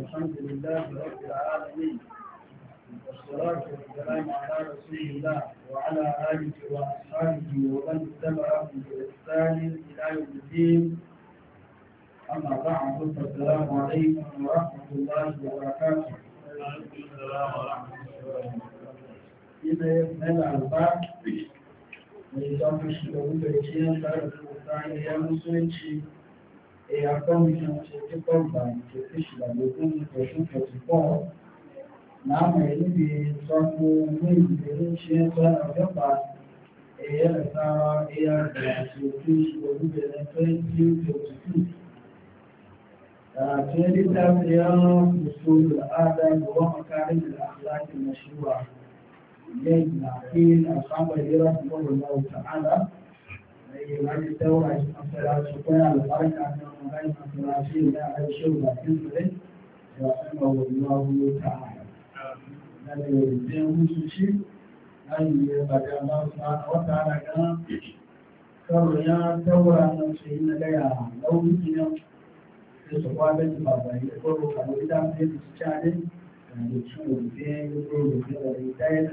الحمد لله رب العالمين، والصلاة والسلام على رسول الله وعلى آله وأصحابه ومن اتبعهم بإحسان إلى يوم الدين. أما بعد فالسلام عليكم ورحمة الله وبركاته. وعليكم السلام ورحمة الله وبركاته. إذا يبنى الباب ويضاف الشباب بيتين صارت الثانية مسلمشي أقوم بشكل كفشل بكون كشوف كتبه نعم يلي صاروا من بيتين صار يبقى لسارة كفش وبيتين تولي تابعيا أصول الآداب ومكارم الأخلاق المشروعة لنا في الخبر رحمه الله تعالى هذه الدورة مثلا شكرا للبركة من غير مثلا شيء لا شيء كنزل رحمه الله تعالى. هذا يجب شيء أي بدأ الله سبحانه وتعالى كان كرنا دورة شيء لها لو يمكن الصحابة بابا يقولوا كانوا إذا في الشارع يشوفوا فيه يقولوا فيه الهداية.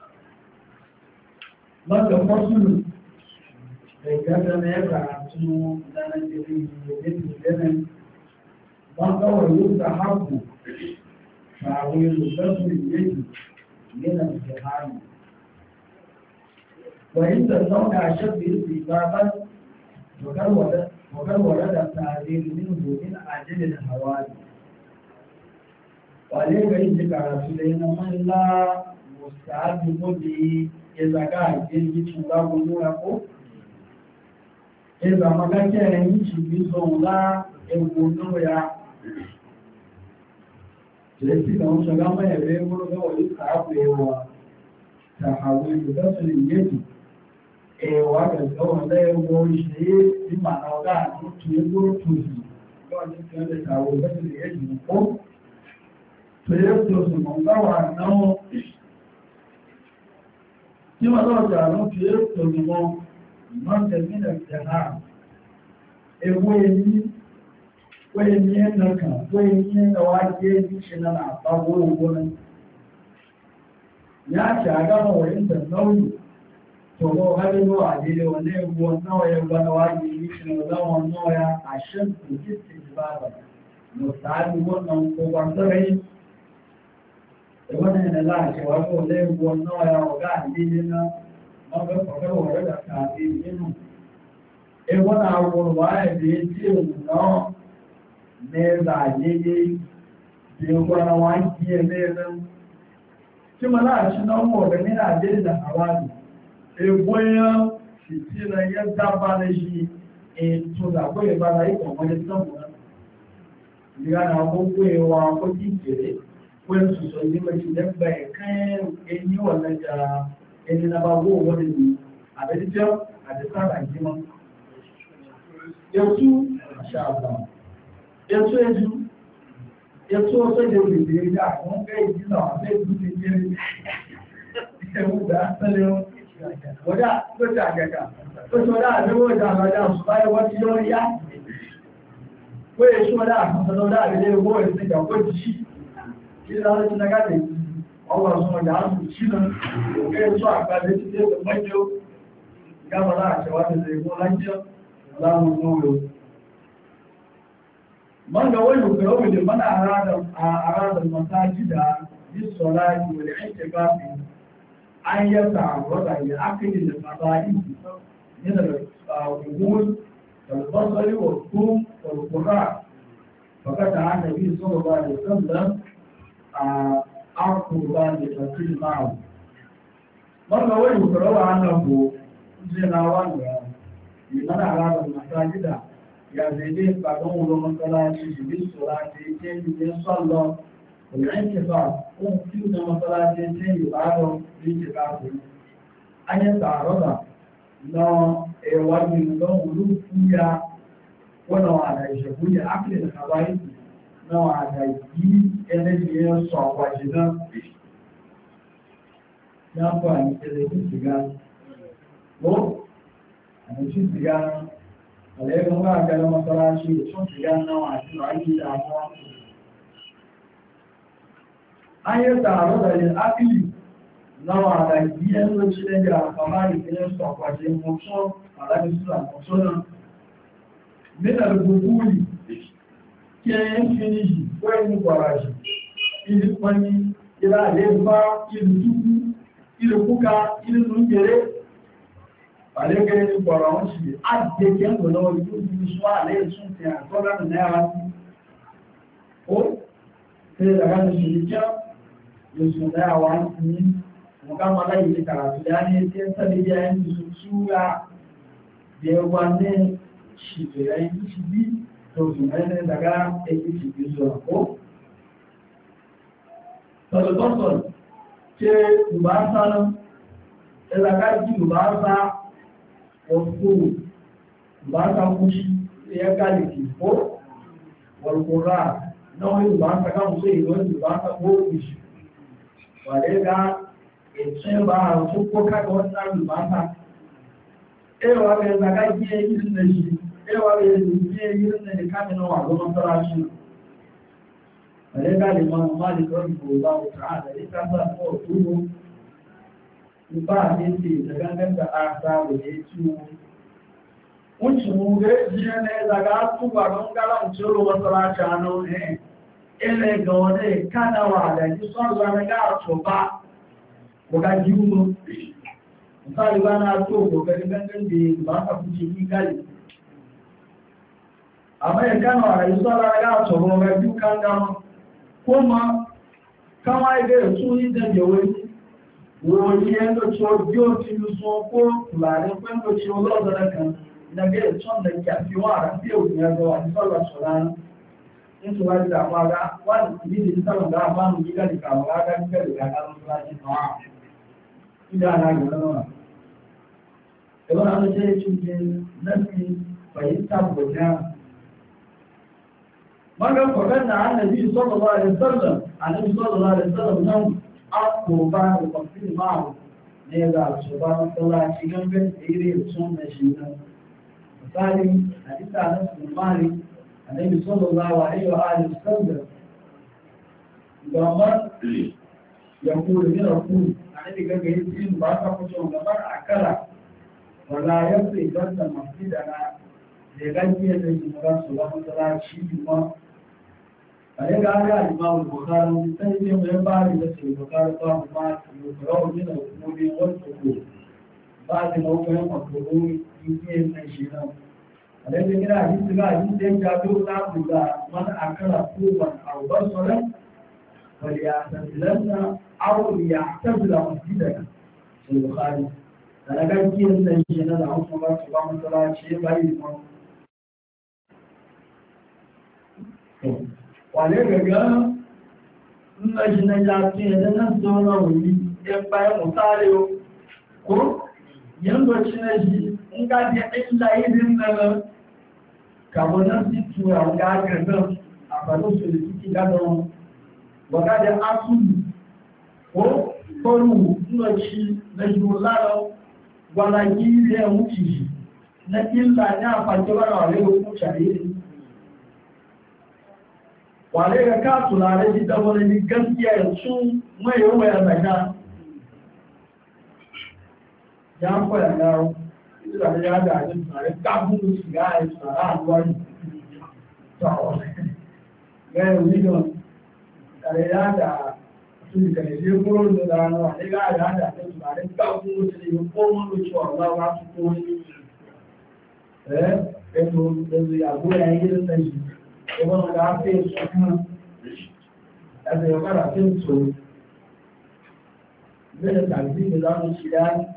ماذا فصل؟ كذا ما يفعل لنا جريء يجب لنا ماذا ويستحب تعويل الفصل اليد من الجهاد. وإن تنوع أشد استجابة وقد ورد التعبير منه من أجل الحوادث. وليه يجب على سلينا من لا مستعد به إذا كان يجب شغال نوركم إذا ما كان يجب بزولا يقولون لكن هم شغال ما يبيعون له يستعبوا تحويل فصل اليد waka tsawon da ya goyi shi yi ma'ana wa ga tutu ya goro tutu yawon cikin da tawo da su ya ji ko to ya to su mun gawa nan ki ma zo da nan to ya to su mun man da min da jaha waye ni nan ka waye ni da wake shi na na ba goro gonan ya shaga ma wayin da nauyi to hali no adile wale wannan ya bana waji shi ne wannan ya ashin kici baba misali wannan ko bandarai da wannan da la ce wa ko le wannan ya ga adile na maka ko ko da ka bi inu wannan ko wa ya bi ci no ne da je je ko na waji ne nan kuma la shi na mo da ne da je da hawali egoyan fitina ya daba na shi ètò àgbó ìbára ikọ̀ wọlé sọ́mùná ìgbàna gbogbo ẹwà akọ́jú ìkèrè wọ́n sọ̀sọ̀ ní mẹ́sì lẹ́gbà ẹ̀kẹ́ ẹni ọ̀lẹ́jà ẹni nàbà wó wọ́n ní àbẹ́jíjọ́ àdìsára ìjímọ́ ètò àṣàbà ètò ẹjú ètò ọ̀sẹ̀dẹ̀ olùdíje ní àwọn ọ̀gá ìdílé àwọn abẹ́ ìlú ti kéré ẹ̀wù dá sẹ́lẹ̀ wọ́dá tó ti àgẹ̀gà tó ti wọ́dá àdúgbò ìdàmọ́dá ṣùgbáyé wọ́n ti yọ́ yá pé èṣù wọ́dá àkọsọ̀lọ́dá àrílé owó ìsìnkà kó ti ṣí kí láti ti nágàdé ọwọ́ ọ̀sọ̀mọ̀dá àrùn ṣínà òkè èṣù àgbàdé ti dé mọ́jọ́ gábọ̀lá àṣẹwádìí ìgbó lájọ́ láwọn ọmọ rẹ̀ mọ́nà wọ́n yóò fẹ́ òwèlè mọ́nà àrádà masajida bí sọ́lá ìwèlè ẹ̀kẹ́ an yasa wata ya akili da fada'i yana da gugul والبصر والثوم والقراء فقد عن النبي صلى الله عليه وسلم أرقبان لتفصيل معه مرة ويقرأ عنه زناوان لمن أراد المساجد يا زيدين بعضهم لمسلا شجب الصلاة يتين صلى والانتفاع ومكتوب مسلا يتين بعضهم لانتفاعه أن يتعرض na wajen don wulu fuya wana wada ishabuya akili da hawaii na wada yi energy so wajina ya fa ni tele siga no ani shi siga ale ga ga masala shi so siga na wa shi ai da mu an yi taro da yin afili nawa da biyan lokaci da ya kama da biyan su akwashe mutum a ɗan su a mutum minar bukuli ke yin finiji ko yin gwarashi ili kwani ila lefa ili tuku ili kuka ili nungere alege ni gwarawan shi adde kendo na wani yuzu su a laye sun fiye a tsoron na yawa ko sai da gani shi ne yusu da yawa ni mukama la yi karatu da ne sai sabi ya yi su sura da yawa ne shi da ya yi shi bi to su ne daga ake shi bi zuwa ko tọ̀lọ̀tọ̀tọ̀ ṣe ìbáṣá náà ẹlàkájì ìbáṣá ọ̀pọ̀ ìbáṣá kúṣí ẹyẹ gálìkì ó wọ̀lùkúrà náà ìbáṣá káàkiri ìwọ̀n ìbáṣá gbóòkùsù wàlẹ́gá ẹ̀tún ẹbá tó kó káàkiri náà ìbáṣá ẹwà bẹ̀rẹ̀ ẹlàkájì ẹyìn nẹ́ṣì ẹwà bẹ̀rẹ̀ ẹyìn káàkiri wà lọ́mọ́sáráṣì Mereka Imam Malik rahimahullah ta'ala ita sa ko tuno ba ne ce daga da asa da ya ci unci mu ga jiya ne daga su ba don galan ciro masalaci no ne ele ga wani kana wa da ki son zuwa ga to ba ko ga jiwo misali ba na to ko ga gangan da ba ka kuce ki gali amma ya kana wa da son ga to ko ga dukan ga kuma kama ide tún ìdẹ̀jẹ̀ wòye ẹgbẹ̀ tí ó bí ó ti lú sọ kó tùlàrí pẹ́ntò tí ó lọ́dọ̀dọ̀ kan ìdàgbé ìtọ́n da kí a fi wọ́n àrá sí òkú ẹgbẹ̀ wà ní sọ́lọ̀ ṣọ̀rá nítorí àpára wà ní ìdí sọ́lọ̀ dá àbánu gígá di kàwọ́ ágá gígá di kàkà lọ́sọ́lájí náà ìdá alágbè náà ẹgbẹ́ àwọn jẹ́ ìtúnjẹ lẹ́sìn fàyíta bọ̀já Maka faɗin na annabi sallallahu alaihi wasallam annabi sallallahu alaihi wasallam nan ako ba da kafin ma'u ne ga su ba masallaci gangan ire sun da shi nan misali hadisa na Sulmani annabi sallallahu alaihi wa alihi wasallam gama ya kula min rakun annabi gaga yin ba ka kuce gaban akala wala yafi ganta masjidana da gajiya da shi su ba masallaci ma فإذا قال الإمام البخاري يستهزئ وينبغي نفسه البخاري قام ما يقرأ من الأمور والحقوق بعد ما هو يوم الظهور يمكن أن يشيله الذي من حديث قال يجعلون عبد من أكل قوما أو بصرا فليعتزلن أو ليعتزل مسجدنا في البخاري أنا قال كيف أن يشيله لهم صلاة سبحانه وتعالى شيء بعيد wale gaga nna shi na jafi yadda nan zauna wuri ya bayan misali ko yanzu shi na shi in ga ji illa idin na kamunan situra ga gagan a faru su da suke gadon baka da asulu ko faru nna shi na shi wulala wala giri ya wuce shi na illa ne a fake wani wale ga kuka iri wale ga ka tulare ji da wani gaskiya yanzu mai yawa ya zaka ya koya gawo ita da ya da ajin tare kafin su shiga a yi tsara a ruwani to ga yau ni don tare ya da su ka ne je kuro da rana wale ga ya da ajin tare kafin su ne ko mun da cewa Allah ba su ko to da ya goya yin da shi Ewan da ake suna da ya fara fin so da tafi da za mu shiga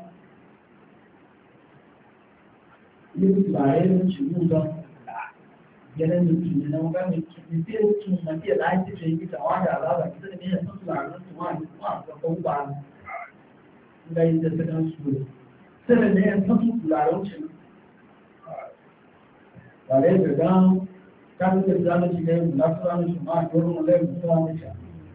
yin bayan cikin don ganin da tuni na wani kifin tun na fiye da ake ce yi tawa da alaba kita da ne sun tularin tuwa ne kuma a kan ba ga yi da ta kan su sai da ne sun tularin cin ba da ya gan kafin da zama shi ne na tsara shi ma a wurin wale da tsara shi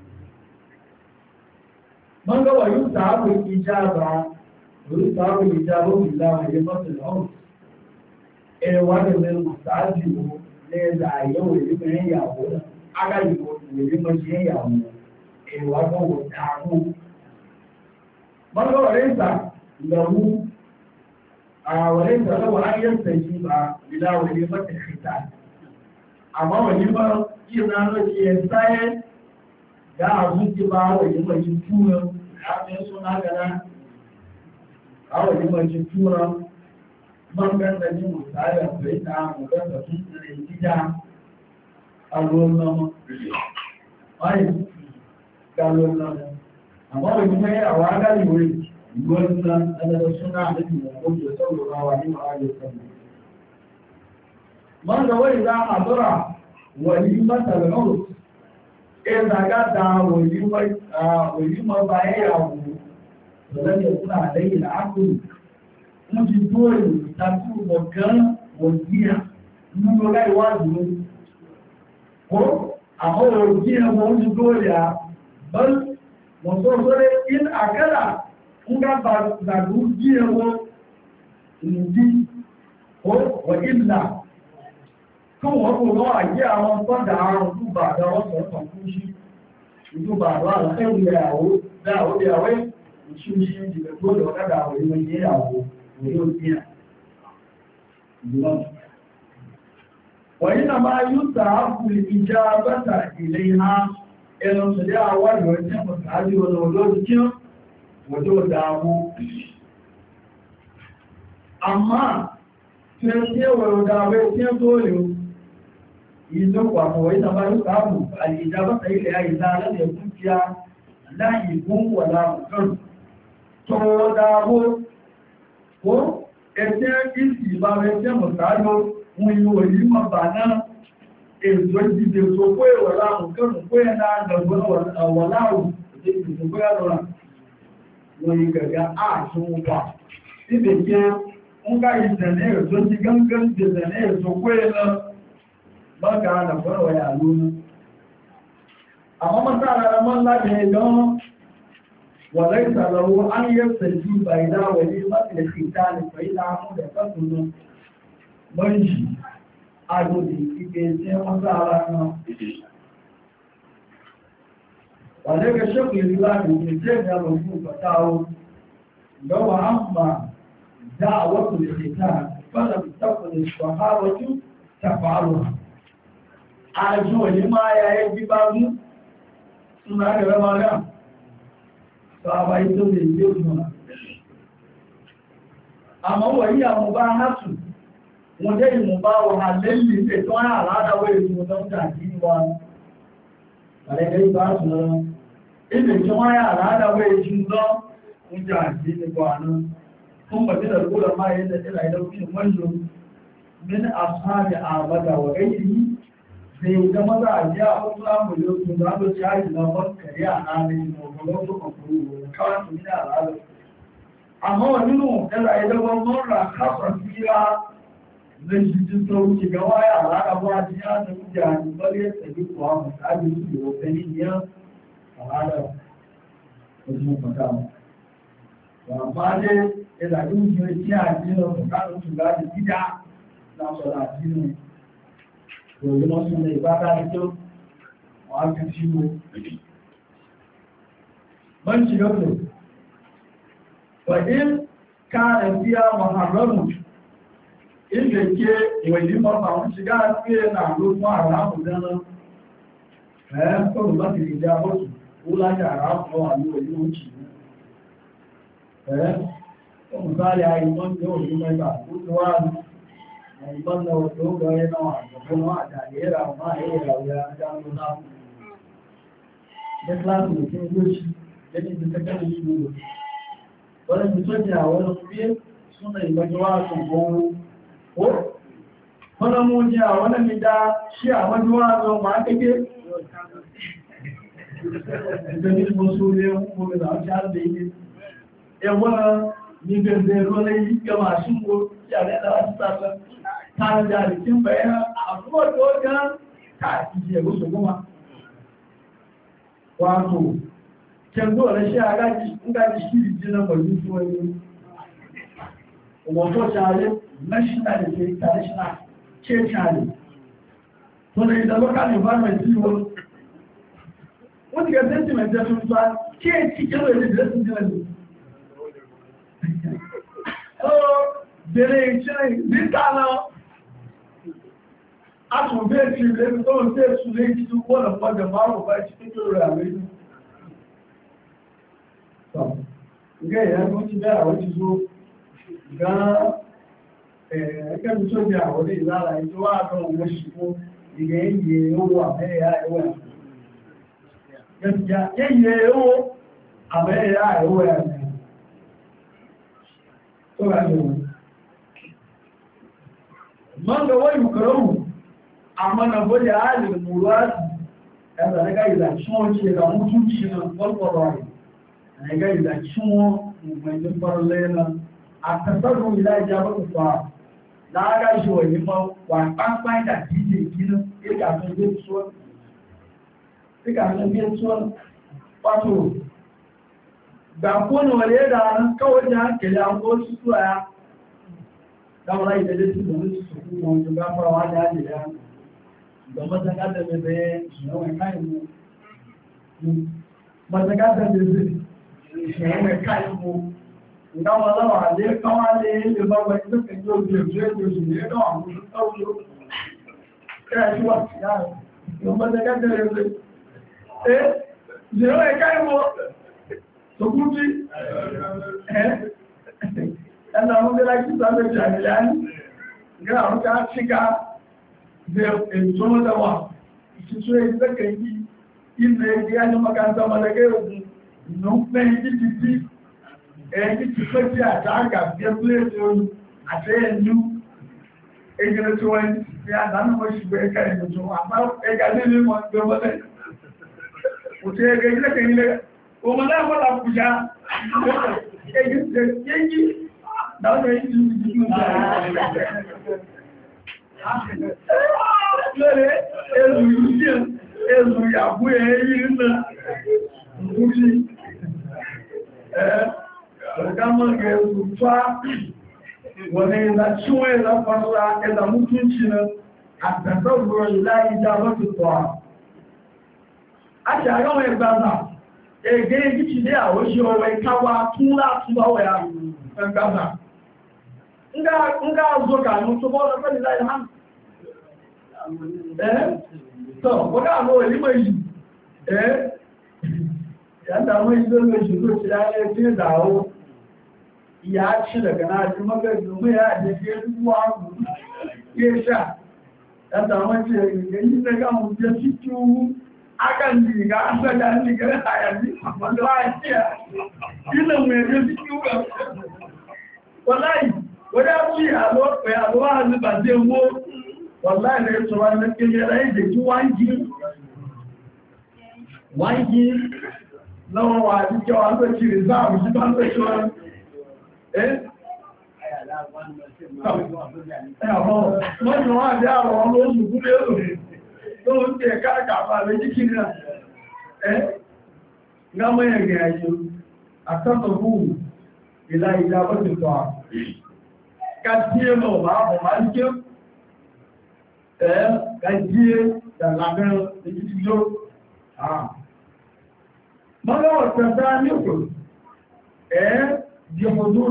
man ga wayu sahabu ijaba wayu sahabu ijaba billahi ya fata al-amr wa da ne musaji ne da yau ne kan yawo aga yi ko ne ma shi yawo ìwàgbọ́ wò dáàbò mọ́lọ́ rẹ̀ta lọ́wọ́ àwọ̀rẹ́ta lọ́wọ́ ayẹ́sẹ̀ yìí bá ìdáwọ̀ ilé mọ́tẹ̀ fìtà àmọ́ wọ̀nyí mọ́ yìí náà ló ti ẹ̀ sáyẹ́ dáàbò ti bá wọ̀nyí mọ́ yìí túnra láti ń sún nágara wọ̀nyí mọ́ yìí túnra mọ́ngàndà ní mùsáyà fìtà mọ́gàndà tún tẹ̀lé jíjà alóòlọ́mọ́ wáyé galóòlọ́mọ́ àmọ́ wọ̀nyí mọ́ àwọn agáyìwé ìgbóná ẹlẹ́dọ̀ súnà àdébì mọ̀ oúnjẹ sọ́rọ̀ ráwà ní ààrẹ sọ́rọ̀ mọ́n lọ́wọ́ ìdá àdọ́rà wọ̀nyí mọ́tàlẹ̀ náà ẹ̀zàgádà wọ̀nyí mọ́ bá ẹ̀yàwó lọ́lẹ́yẹ̀ fún àlẹ́yìn àkùrù wọ́n ti tó èrò tàbí ọ̀gán wọ̀nyíà nínú láìwádìí ko àmọ́ wọ̀nyíà wọ́n ti tó èrò bọ́l wọ́n tó sọ́rẹ́ in àkẹ́là nga gbàgbú jí ẹwọ́ ìdí ó wọ ìlà tó wọ́n kò lọ àjẹ́ àwọn tọ́dà àrùn tó bà dáwọ́ sọ̀tọ̀ fún sí ìlú bà lọ àwọn ẹgbẹ̀ ìyàwó dáwọ́ ìyàwó ìṣúṣí ìjìnlẹ̀ tó lọ dádà àwọn ìwé ìyàwó òyò díẹ̀ wọ́n yí na máa yú tààkù ìjà bàtà ilé ha ẹnu sọ̀dẹ́ àwọn ìwọ̀n tí wọ́n tààrí olóòdó wato damu amma sai kewar dawai sai dole yi zuwa kawai ta bayan samu al'ida ba sai da ya yi zanen da kuciya láìgún wà láàrùn tó dáwó kó ẹ̀tẹ́ ìsì bá rẹ̀ tẹ́ mọ̀sáyó wọn yíò yí mọ̀ bà náà èso ìdíje tó kó ẹ̀wọ̀ láàrùn kẹrùn kó ẹ̀ náà gbẹ̀gbọ́n wà láàrùn ìdíje kó ẹ̀ lọ́rà wọ́n yí gẹ̀gẹ́ ààtún wà níbẹ̀ jẹ́ ń ká ìsẹ̀lẹ̀ èso ti gángan ìsẹ̀lẹ̀ èso kó ẹ̀ lọ bọ́gá àdàfọ́rọ̀ wà yà lónìí àwọn mọ́sára mọ́ lábẹ́ gan wọ̀lẹ́ ìsàlọ́wọ́ áyẹ́sẹ̀ jú bàídá wẹ̀lé mọ́sílẹ̀ fìtà lè fẹ́lá múlẹ̀ fẹ́tùnú mọ́jì agbòdì ìgbẹ̀ tí wọ́n sára náà wọ̀lẹ́ gẹ̀ṣẹ́kù ìlú láti ìgbẹ̀ ìjọba fún pàtàwó lọ́wọ́ àmà dá àwọ́kù lè fìtà fọ́nà ìtàkùnlẹ̀ ṣọ̀háwọ́jú tàfààrọ̀ àjò ìlímọ̀ ayáyé gbígbá mú suna da rama da sahaba ito ne yau nuna amma wani ya mu ba hasu mu dai mu ba wa halalli ne to ana al'ada wai mu don ta ji wa bare dai ba su na ibe to ana al'ada wai ji don mu ta ji ne ba nan kun ba da kula ma yadda ila da kun manzo min ashabi abada wa gairi zai ga maza a jiya a wasu amuri su za su caji na bankari a hannun mogoron su kwakuru da kawai su gina al'adar amma wani nu ɗara ya zama mara kafa fira zai shi jin sauki ga waya al'ada ba jiya da kuja ne bari ya tsaye kuwa misali su yi wakani biya al'adar wasu mafaka amma dai ya zaɓi mutum ya ciya a cikin tsakanin su gaji gida na salati ne domin wasu ne ba ta da kyau a aka ciwo ban ci gaba fa'in ka da biya mahararmu inda ke wajen mafa wani shiga fiye na lokacin haramu dana ɗayan kawai ba ta rija wasu kula da haramu na wani wajen wuce ɗayan kan misali a yi man yau yi mai ba kutuwa ìbọn lọ tó gọ ẹnà àgbọ̀gbọ̀n àdàlẹ́ra máa ẹ̀yà ọ̀yà adáwọn náà lẹ́kláàsì tí ó lóṣì lẹ́ni tí kẹ́kẹ́ ìṣòro wọ́n lẹ́ni tó jẹ́ àwọn olóògbé súnà ìgbẹ́jọ́ wá ṣùgbọ́n ó wọ́n lọ́mú jẹ́ àwọn lẹ́ni dá ṣí àwọn tí wọ́n lọ máa kéèké ìgbẹ́ni tí mo sórí ẹ̀wọ̀n tare da rikin bayan abubuwa da wajen ta ije musu kuma wato kendo da shi a gaji in gaji shi jinan bari su wani wato share national da ke international ce share to da idan local environment yi wani ti ga sentiment da sun fa ke cikin wani da sun jira oh dere chai bitana atun be ti le to se su le ti du ko na pa da ma ba ti to ra le so ga ya ko ti da wa ti so ga kan so ja wa le la la to wa ko mo shi ko ìgbẹ̀ yìí owó àmẹ́rẹ̀ àìwọ̀ ẹ̀yà yìí owó àmẹ́rẹ̀ àìwọ̀ ẹ̀mẹ́ tó rà ní wọn mọ́gbẹ̀wọ́ ìkọ̀rọ̀wù àmọ́nàbọ́dẹ̀ ààrẹ mùrùwádìí ẹ̀rọ̀lẹ́gá ìlàṣíwọ́n ṣe ìràmú tún ṣe náà lọ́pọ̀lọ́ rẹ̀ ẹ̀rọ̀lẹ́gá ìlàṣíwọ́n ìgbẹ̀yìn pọ̀rọ̀lẹ́nà àtàtàrù ìlà ìjábọ̀ láàárá ìṣòwò ìmọ̀ wà pápá ìdàjíjì ìkínú ìgbàgbé tó pàtó gbàkúnnù wọlé dáa kawai ní àkèlè àwọn oṣù àyà dáwọ́lá ìdẹ́lẹ́ tí wọ́n ti sọ̀kú wọn tó bá fara wá ní àjẹ́ yá ìgbàmọ́sàkátà bẹ̀bẹ̀ ìṣẹ̀wọ̀n ẹ̀ká ìmú mọ́sàkátà bẹ̀bẹ̀ ìṣẹ̀wọ̀n ẹ̀ká ìmú ìdáwọn aláwọ̀ àlẹ́ káwà lè lè bá wọ́n tó kẹjọ ojú ẹ̀jọ́ ẹgbẹ̀rẹ̀ ìrẹ́dọ̀ àwọn olùtọ́wọ́ kẹ́ẹ̀ṣíwà sí ààrẹ ìwọ̀nbọ́sẹ̀kẹ́tẹ̀ rẹ̀ ẹ́ ìṣẹ̀rọ ẹ̀ká ìwọ̀ tókútí ẹ̀nà àwọn ọmọdé láti sábẹ̀ jàmìlá ní gẹ́ àwọn ká ṣíká zẹ̀ ètò ọmọdéwà ìṣíṣú ẹgbẹ̀kẹ̀ yìí ilẹ̀ ẹgbẹ̀ ajọ́mọ́kántà ọmọdégẹ́ ògùn ìnú pẹ́ ìdí ẹni ti fẹ́ tí àtàgà bí ẹgbẹ́ orí àti ẹnu ẹgbẹ̀rẹ̀ tí wọ́n ti àdánù wọ́n ṣùgbẹ́ ẹka ìrìnàjò àmá ẹgbà nílé wọn gbé wọlé òtí ẹgbẹ̀ ilẹ̀ ilẹ̀ òmìnà àpọ́lá pùjá ẹgbẹ̀ dáwọn ẹ̀yí tí ó ti jú lórí ẹzù ìyàbú ẹ̀yí ńlá Gama ga rufa wane na ciwon na fasa ila mutunci na a tasarwar ilayi da wata tsawa. A ṣàrọ̀ wọn ẹgbàzà, ẹgbẹ́ ìgbìtì ní àwọn ṣe ọwọ́ ìkáwà tún láti lọ́wọ́ ya ẹgbàzà. Nga azọ ka ní tó bọ́ọ̀lọ́ pẹ̀lú láì hàn. Tọ́, ọgá àwọn olímọ̀ yìí, yàtà àwọn ìgbẹ̀lẹ̀ ìṣòro ti láyé tí ó dáwó. Ya ci daga na ji maganin ya da ke ruwa ke sha ya samu ce gani daga mutu cikin akan liga asa da ligar hayani amma da lafiya ilin mai ga cikin ba wallahi wadda ci a zuwa hannu ba zai mo wallahi da ya tsoron na kere rai da ki wangi lawan wa jikin wanda ci rizal shi ban da shi Wọ́n ni wọ́n àdé àwọn ọmọ oṣù fún lérò tó ń tẹ káàkàfà méjì kí náà. Gámọ́ ẹ̀rẹ̀ ayé, àtọ́tọ̀ fún ìlà ìlà bọ́tù tọ́ à. Kàtíyé mọ̀ máa bọ̀ máa ń jẹ́ kàtíyé dàlábẹ́rẹ̀ méjì tí yóò. Mọ́lọ́wọ̀ tẹ̀sá ní òkú. بحضور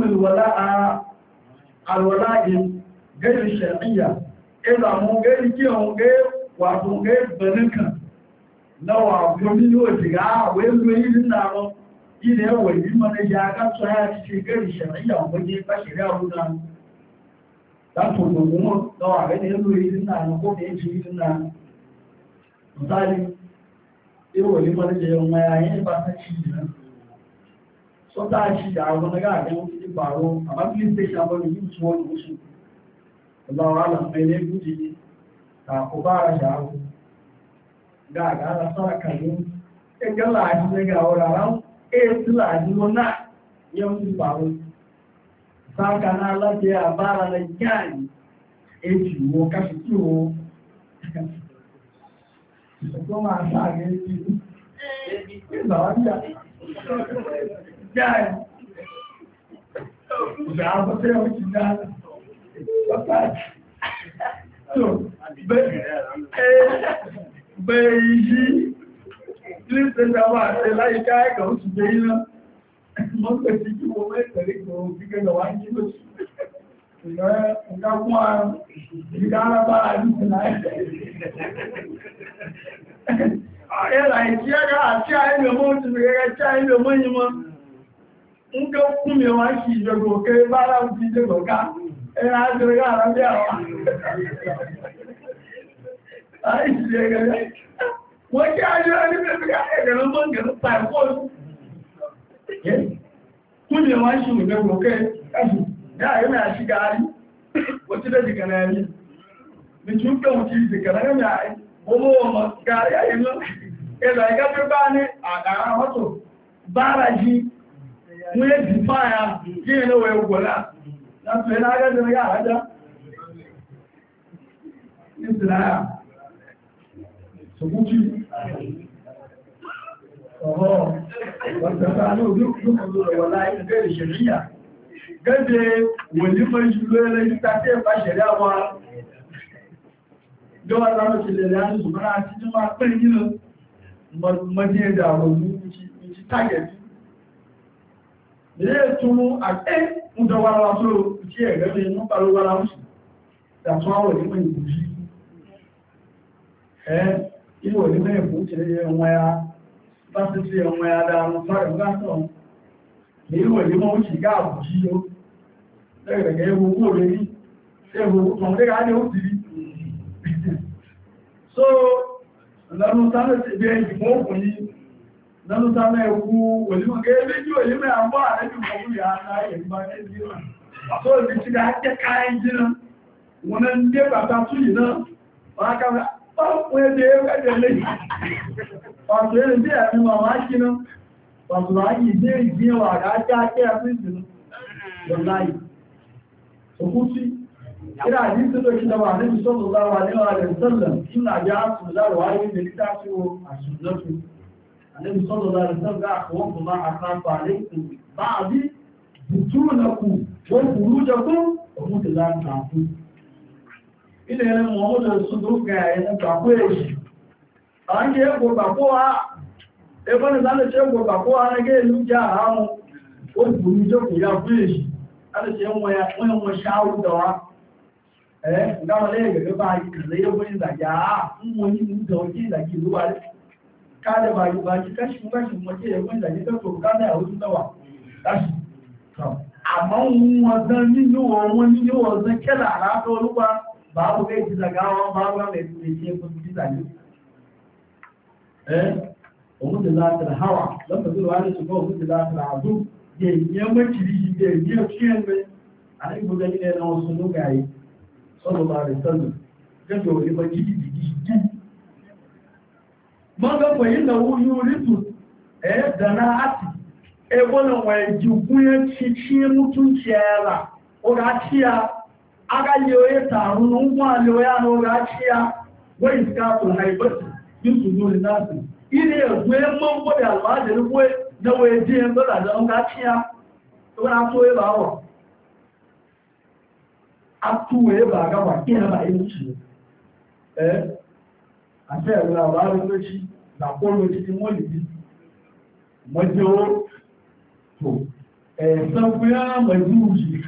الولاء غير الشرعية إذا مو غير كيهم غير وعطو غير بنكا نوع يومين وجهة ويلوين النار إذا هو يجمع نجاكا صحيح غير الشرعية ومجيب بشرية ودان تنفذ الأمور نوع غير يلوين النار نقول يجوين النار مثالي إذا هو يجمع نجاكا ومجيب بشرية ودان sọ́tà ṣíjà àwọn ọmọ àgbẹ̀wò ti ti pààrọ̀ àmá police station abọ́lù yìí tí wọ́n lóṣù ọlọ́wọ́ alàmọ́ ilé gújì kò bá ara ṣàárò gáàgá ara sára kàlú ẹgbẹ́ láàájú lẹ́gà ọ̀rọ̀ ara èsì láàájú lọ náà yẹn ti pààrọ̀ sáàkà náà láti àbára lẹ jáàní èjì wo káṣítì wo ìṣẹ̀tọ́ máa sáàgẹ́ Jáì, ìgbà àbọ́tẹ́ ọ̀tí dáa, bàbá tó bẹ́ yìí filin sai da ba sai layi kai ga wasu da yi nan mun ka ci ki ko mai tare ko kika da wani ko ga kuma digara ba a yi na era iti aga ati ayi me mo ti ga ti ayi me mo yin mo nga ku mi wa ki je go ke bara u ti je go ka era je ga ara bi awa ai je ga wo ki ajo ni me ga ga no mo ga pa ko ku mi wa shi je go ke asu ya yi me a shi ga ari wo ti da diga na ni mi tun ka wo ti diga na mi ai owó ọmọ gàrí àyínlọ ẹ̀lọ̀ ìgẹ́gbẹ́ bá ní àkàrà mọ́tò bára jí wọ́n yé jù fáyà kí ẹ̀nà wẹ̀ ògbòlá láti ẹ̀nà agẹ́gẹ́ yà ájá ní ìsìnláyà ṣòkútù ọ̀rọ̀ ọ̀tẹ̀fà ní òdúkùnkùnlọ́wọ́lá ẹgbẹ́ ìṣẹ̀lẹ́yà gẹ́gẹ́ wòlífẹ́ ìṣúlẹ̀ Gawa za mu ce da yanzu su mana cikin ma kan yin majiyar da wani ci target. Da ya tunu a ɗin mutawar wasu ce ya gabe mun ɓarɓara musu da tuwa wani mai guji. Ina wani mai buce da yin waya ba su ce yin waya da mun fara gasa da yi wani mawuci ga abuji yau. Daga yi hukuku da yi, sai hukuku, kuma daga hannun hukuri. So, lọ́nà sáré ti bí ìgbìmọ̀ òkùnrin, lọ́nà sáré ẹkú olímọ̀ gẹ́gẹ́ méjì olímọ̀ àmọ́ àrẹ́jù mọ̀kú ìyá aláyé ìgbà ẹgbẹ̀rẹ̀. So, ibi ti dá jẹ́ káyẹ̀ jìnà, wọn ń dé bàtà tún yìí náà, wọ́n ká fún ẹgbẹ̀ ẹgbẹ̀ lẹ́yìn. Pàtó ẹni bí ẹ̀mí wọn wá kí náà, pàtó láyé ìdé ìgbìyàn wà gájá kẹ́ àfíìsì lọ́láyé. Òkú sí. Ina hadisin da shi da ba Annabi sallallahu alaihi wa sallam ina ga su da wayi da litafi a sunnatu Annabi sallallahu alaihi wa sallam ga akhwan ma akhafa alaikum ba'di butunakum wa furujakum wa mutazanatu ina yana Muhammadu sallallahu ga yana ta koyi shi an ge go ba ko a e bana zan ce go ba ko a ga lu ja hamu ko furujakum ya koyi shi ana ce waya shawu da wa gama ne ga gaba zai yi wani zage a wani da wake zage zuwa ka da ba ki kashi wace ya wani zage ta to ka da a wasu tsawa kashi amma wajen nínú wọn nínú ọ̀sán kẹ́lá àlàáfẹ́ olúwa báwo bẹ́ẹ̀ ti zagawa báwo bẹ́ẹ̀ ti ṣe fún ti zage òun ti láti rà hawa lọ́pọ̀ tó wà ní ṣùgbọ́n òun ti láti rà àdú yẹ ìyẹn mẹ́kìrì yẹ ìyẹn kí ẹgbẹ́ àrígbójẹ́ nílẹ̀ náà sún ló gàáyé sallallahu alaihi wasallam gajo ne ba gidi man ga bayin da wuyu ritu dana'ati wannan wai jikuyen cici mutunci yara o ga ciya aga yoye taru nun wa loya no ga ciya wai ska to haibatu yusu nuri nasu ile ya gwe man ko da almajiri ko na wai je ba da ga ciya to na so ba wa atuwe ba ga wa kina ba yin ci a sai ga ba lokaci da ko lokaci mo libi mo jo to safiya majuji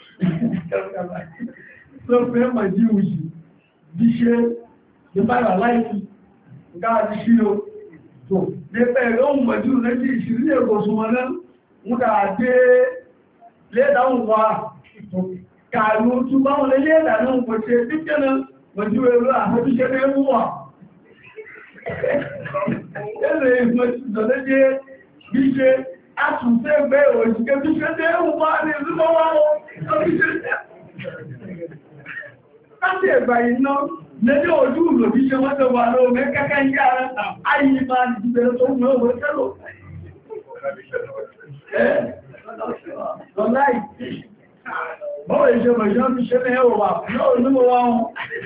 safiya majuji dishe de ba laifi ga dishiyo to de pe ro maju na ji shiri ko su mana muda de le da wa kààrù tún bá wọn lé ìdànà òpòṣe títẹ́ náà pẹ̀lú ẹ̀rọ àfẹ́bíṣẹ́ ní mú wà. Ẹ̀rẹ̀ ìgbẹ̀sìdọ̀lẹ́jẹ́ bí ṣe àtúnṣẹ́ ẹgbẹ́ òṣìṣẹ́ bí ṣe tẹ́ ẹ̀hùn wá ní ìlúmọ́ wá láti ẹ̀gbà iná lẹ́jọ́ ojú ìlò bí ṣe wọ́n tẹ́ wà lọ́wọ́ mẹ́kẹ́kẹ́ ń yára ayé máa ní ìbẹ̀rẹ̀ tó mú ọwọ́ tẹ́lò. Bọ́wọ̀ ìṣẹ́ mọ̀ṣán ti ṣe mẹ́ ọwà náà onímọ̀ wá wọn.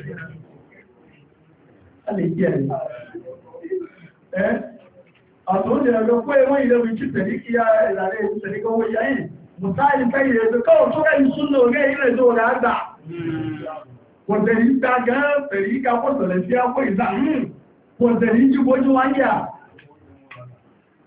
A lè jẹ́ ẹ̀. Àtúnjẹ̀ ẹ̀rọ pé wọ́n ilẹ̀ wí títẹ̀ ní kí á ìlàrẹ̀ ìtẹ̀lẹ̀ kọwọ́ yáyìn. Mùsáàlì fẹ́ ìrẹ̀ tó kọ́ tó rẹ̀ ìṣúná orí ilẹ̀ tó rẹ̀ àgbà. Kò tẹ̀lé ìgbà gan-an pẹ̀lú ìkà pọ̀tọ̀lẹ̀ sí àpò ìsà. Kò tẹ̀lé ìjúbójú wáyà.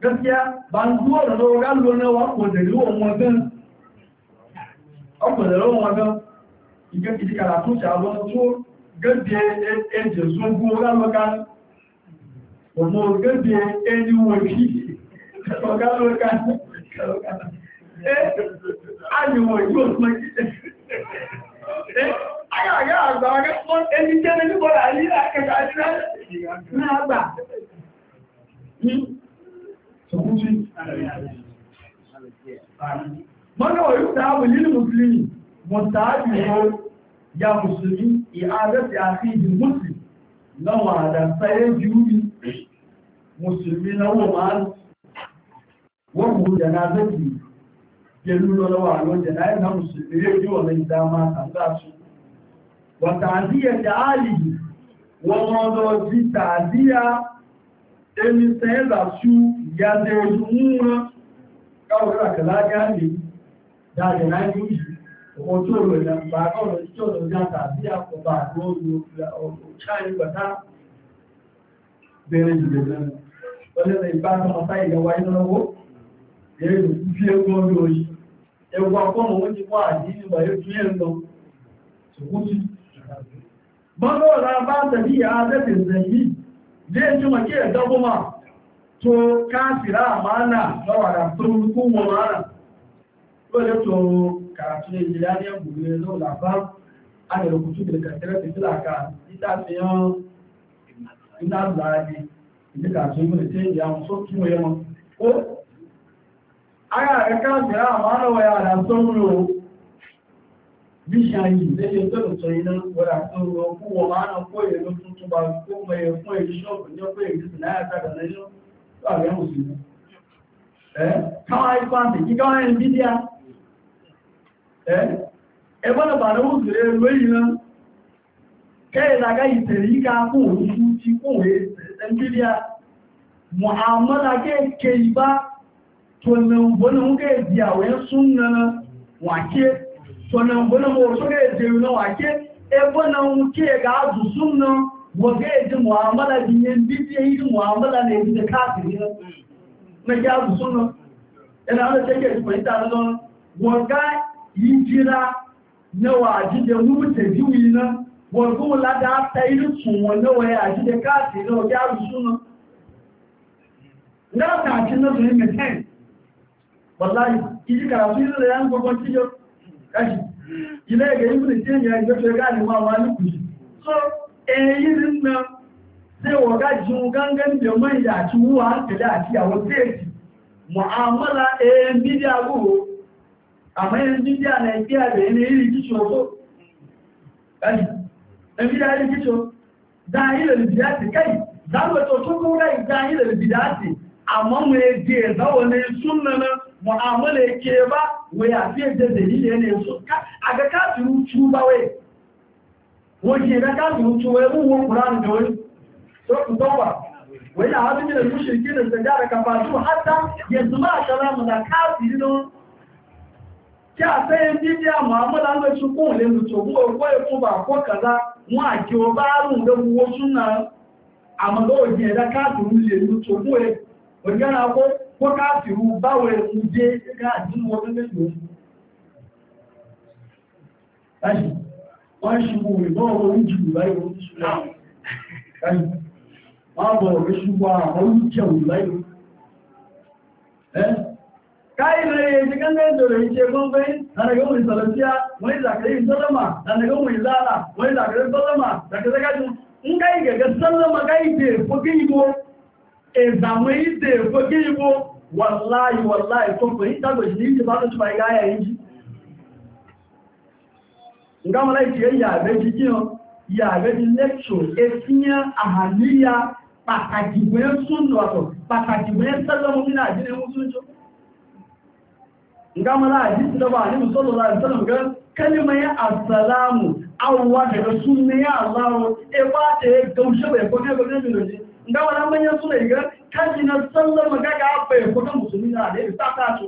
gaskiya ba ń zuwa da lọ́wọ́ gálò náà wà kò dẹ̀lú wọn gan ọkọ̀dẹ̀lú wọn gan ìgbẹ́ ìdíkàrà tó ṣàwọn tó gẹ́gẹ́ ẹjẹ̀ zógún gálò gan ọmọ gẹ́gẹ́ ẹni wọ̀n kí gálò gan ayíwọ̀ yóò mọ́ ayàyà àgbà ẹni jẹ́ nígbọ́ra ayé akẹ́kọ̀ọ́ àgbà Mana wa yi ta'abu lil muslimi mutabi ya musulmi i'adati akhihi muslim lawa da sai jubi musulmi lawa ma wa mu janazati yello lawa lo janaza na musulmi ne ji wannan dama kan ga su wa ta'ziya alihi wa mawdu ta'ziya ẹni sẹ́ẹ̀dà ṣú ìyájẹ́ ojú múra káwọ̀rọ̀ àkàlágá ní dáadẹ̀ náà ní ìlú ọmọ tó rọ̀ ìyàmbá káwọ̀rọ̀ tí ó lọ játa bí àkọ́bà àdúrójú ọ̀ṣáyí gbàtá bẹ̀rẹ̀ jùlẹ̀ lẹ́nu ọlẹ́lẹ̀ ìbátan ọ̀tá ìyàwó ayélujáwó èrò fi ẹgbọ́n orí orí ẹgbọ́ akọ́mọ̀ wọ́n ti wá àdí nígbà yóò tún yẹn lọ ṣùkútù zai ji make da kuma to kafira amana lawa da sun kuma mana dole to karatu ne jilaniyan buɗe zo lafa a da rubutu da karkara da tilaka ita fiyan ina zaɓe inda karatu yi da ce ya muso kimo yamma ko aya ga kafira amana wa yara sun ro bishayi da ya tsoro tsoyi nan wadda tsoro kowa ma'ana koya da tuntun ba ko mai koya da shogun ne koya da sinaya ta da na yi a ga musulmi kawai kwanta ki kawai nvidia ebe da ba na musulmi ruwayi nan kai da ga itari ka ko rufuci ko nvidia mu'amala ke yi ba to nan wani muka yi biyawa sunna wake tọ̀nà gbọ́nàmọ̀ òṣèrè èdè ìrìnà wàkí ẹgbọ́nà ohun kí ẹ̀gá àdùsùn náà wọ̀gẹ́ èdè mọ̀hàmàdà bí i bí i èdè mọ̀hàmàdà ní èdè káàkiri náà mẹ́jẹ́ àdùsùn náà ẹ̀nà àwọn ẹ̀ṣẹ́gẹ̀ ìpọ̀ ìtàlọ́ wọ̀gá yìí jíra náwà àjíjẹ wúrútẹ̀ jíwì náà wọ̀gún ládá ta ìlú tún wọn náwà àjíjẹ káàkiri náà wọ̀gẹ́ àdùsùn náà kashi ilé ẹgbẹ̀ ìpínlẹ̀ tí èyàn ìgbẹ́fẹ́ gáàlì máa wà ní kùsù so èyí nínú tí wọ̀gá jùn gángan da mai da àti wúwa tẹ̀lé àti àwọn tẹ́ẹ̀tì mọ̀àmọ́lá èyàn bídí agbóhò àmọ́ èyàn bídí à nàìjíríà rẹ̀ ní ìrì kíṣò tó kashi ẹbídí àrí kíṣò dáhìlẹ̀ lìbìdá ti kai záwẹ̀tọ̀ tó kó gáì dáhìlẹ̀ lìbìdá ti àmọ́ mọ̀ èdè ẹ̀záwọ̀ ní súnnà mu'amala ke ba waya fiye da dalili ne so a ga kafiru tuba wai waje da kafiru tuba wai mun Qur'ani da wani so ku tauba wai na hadin da mushriki da sajara ka fatu hatta yanzu ma kalamu da kafiru don kya sai bidiya mu'amala ga su ko le mu to ko ko ba ko kaza mu a ki o ba run da wo sunna amma ga waje da kafiru le mu to ko wajen ko káàkiri báwọ̀ ẹ̀kùn jẹ́ káàkiri wọ́n mẹ́lẹ̀ òun láti wọ́n ṣubú ìbọn orí jùlọ báyìí wọ́n ṣúlá wọ́n bọ̀ orí ṣubú àwọn olùjẹun báyìí káyìí rẹ̀ ṣe gángan ìjọrọ̀ ìṣẹ́ gbọ́ngbẹ́ lánàgán wọ́n ìsọ̀lọ́síá wọ́n ìzàkẹ́rẹ́ ìsọ́lọ́mà lánàgán wọ́n ìzáàlà wọ́n ìzàkẹ́rẹ́ sọ́lọ́mà lánàgán ẹ̀zàmọ́ ìdè fòkí ìbò wàláyì tó pè ní tàbí ní ìjọba tó túnbà ìgáyà yìí ngámọ́lá ìtìyẹ ìyàbẹ́jì kíyàn ìyàbẹ́jì lẹ́kṣọ̀ ẹ̀fíyàn àhàníyà pàtàkì wọ́n súnlọ àtọ̀ pàtàkì wọ́n sẹ́lọ́mù ní àjílẹ̀ mùsùlùmí ngámọ́lá àjíṣẹ́lọ́wà ní mùsùlùmí awuwa daga sunan Allah e ba ta gaushe bai ko ne ba ne ne nga wala manyan suna iga kaji na sallar magaga bai ko kan musulmi na da ta ta so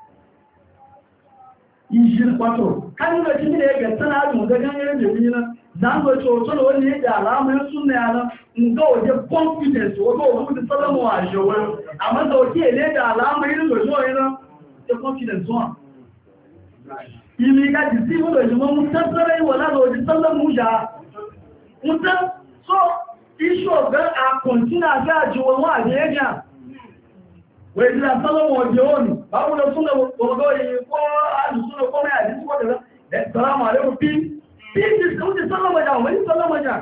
injil kwato kan da kin da ga sana mu ga ganin da ni na zango coco da wani yake alamun suna yana nga waje confidence wato wajen salamu a shawar amma da wake ne da alamun irin da zuwa yana da confidence zuwa imi ga jisi wadda jima mutassarai wala da waje salamu ja mutan so isho ga a kontina ga jiwon wa da ya wai jira salamu waje wani babu da suna wagawa ko a suna kome a jisi wadda da salamu alaikum Bíjì tó ti sọ́lọ́mọ̀já, wọ́n ní sọ́lọ́mọ̀já.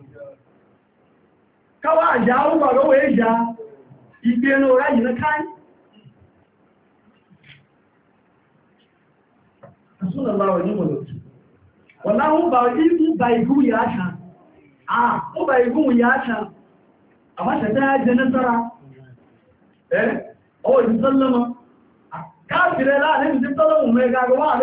Káwà àjá ó wà lọ́wọ́ èjá, ìgbé ẹnu ọ̀rá yìí ní káì. Àṣúnàláwọ̀ ní mọ̀lọ̀. Wọ́n láwọn bá ìgún ìyá ṣá. Ó bá ìgún ìyá ṣá. Àmáṣẹ̀tẹ́ á jẹ nẹ́sára. Ọwọ́ ìdí sọ́lọ́mọ̀. Káàkiri láàrin ìdí sọ́lọ́mọ̀ mẹ́ga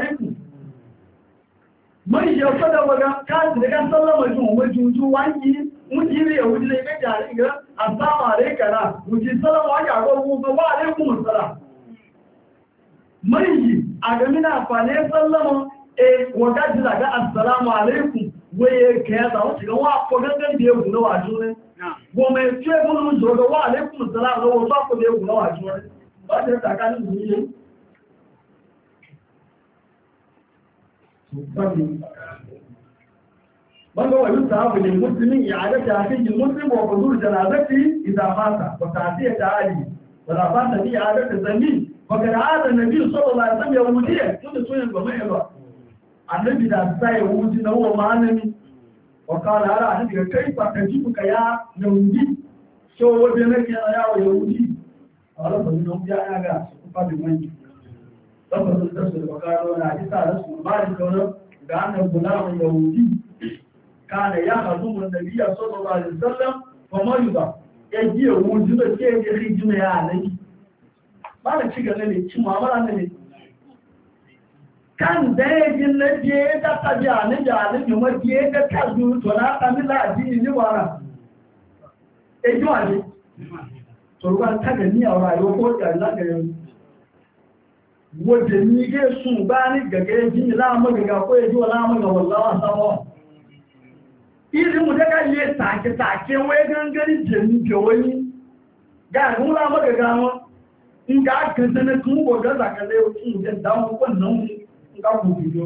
mai ya fada waga kaji da kan sallama jin wajuju wani mujiri ya wuji ne ga jari ga assalamu alaikum wuji sallama wani ago mu wa alaikum assalam mai a ga mina fane sallama waga ji daga assalamu alaikum waye ka ya zawo shiga wa ko gangan da ya guna waju ne go mai ce mun zo ga wa alaikum assalam ga wa ko da ya guna waju ne ba ta tsakanin duniya بل هو يستحب للمسلم إعادة أخيه المسلم وحضور جنازته إذا مات وتعزية أهله ولا بأس بإعادة الزميل وقد عاد النبي صلى الله عليه وسلم يهوديا كل سنة بمحبة النبي ده سا يهودي هو معنى وقال على النبي كيف تجيبك يا يهودي شو وجهك يا يهودي قال فمنهم جاء قال من لفظ الرسول وقالوا حديث رسول مالك بأن الغلام اليهودي كان يخدم النبي صلى الله عليه وسلم فمرض يجي يهودي ده كيف يخدم يا علي مالك شيء قال لي شو معاملة لي كان دايج النبي ده تبع النبي عليه يوم الجي ده كذو تونا كاملا دي نوارا اجوالي تروح تغني او رايو ko da lagarin wadda ni ge sun ba ni gaga ji lama gaga ko ji lama ga wallahi sabo idan mu daga yi take wai gangari jin ke wani ga mu lama gaga mu in ga kan na kun go ga zaka le kun da dawo wannan in ga ku biyo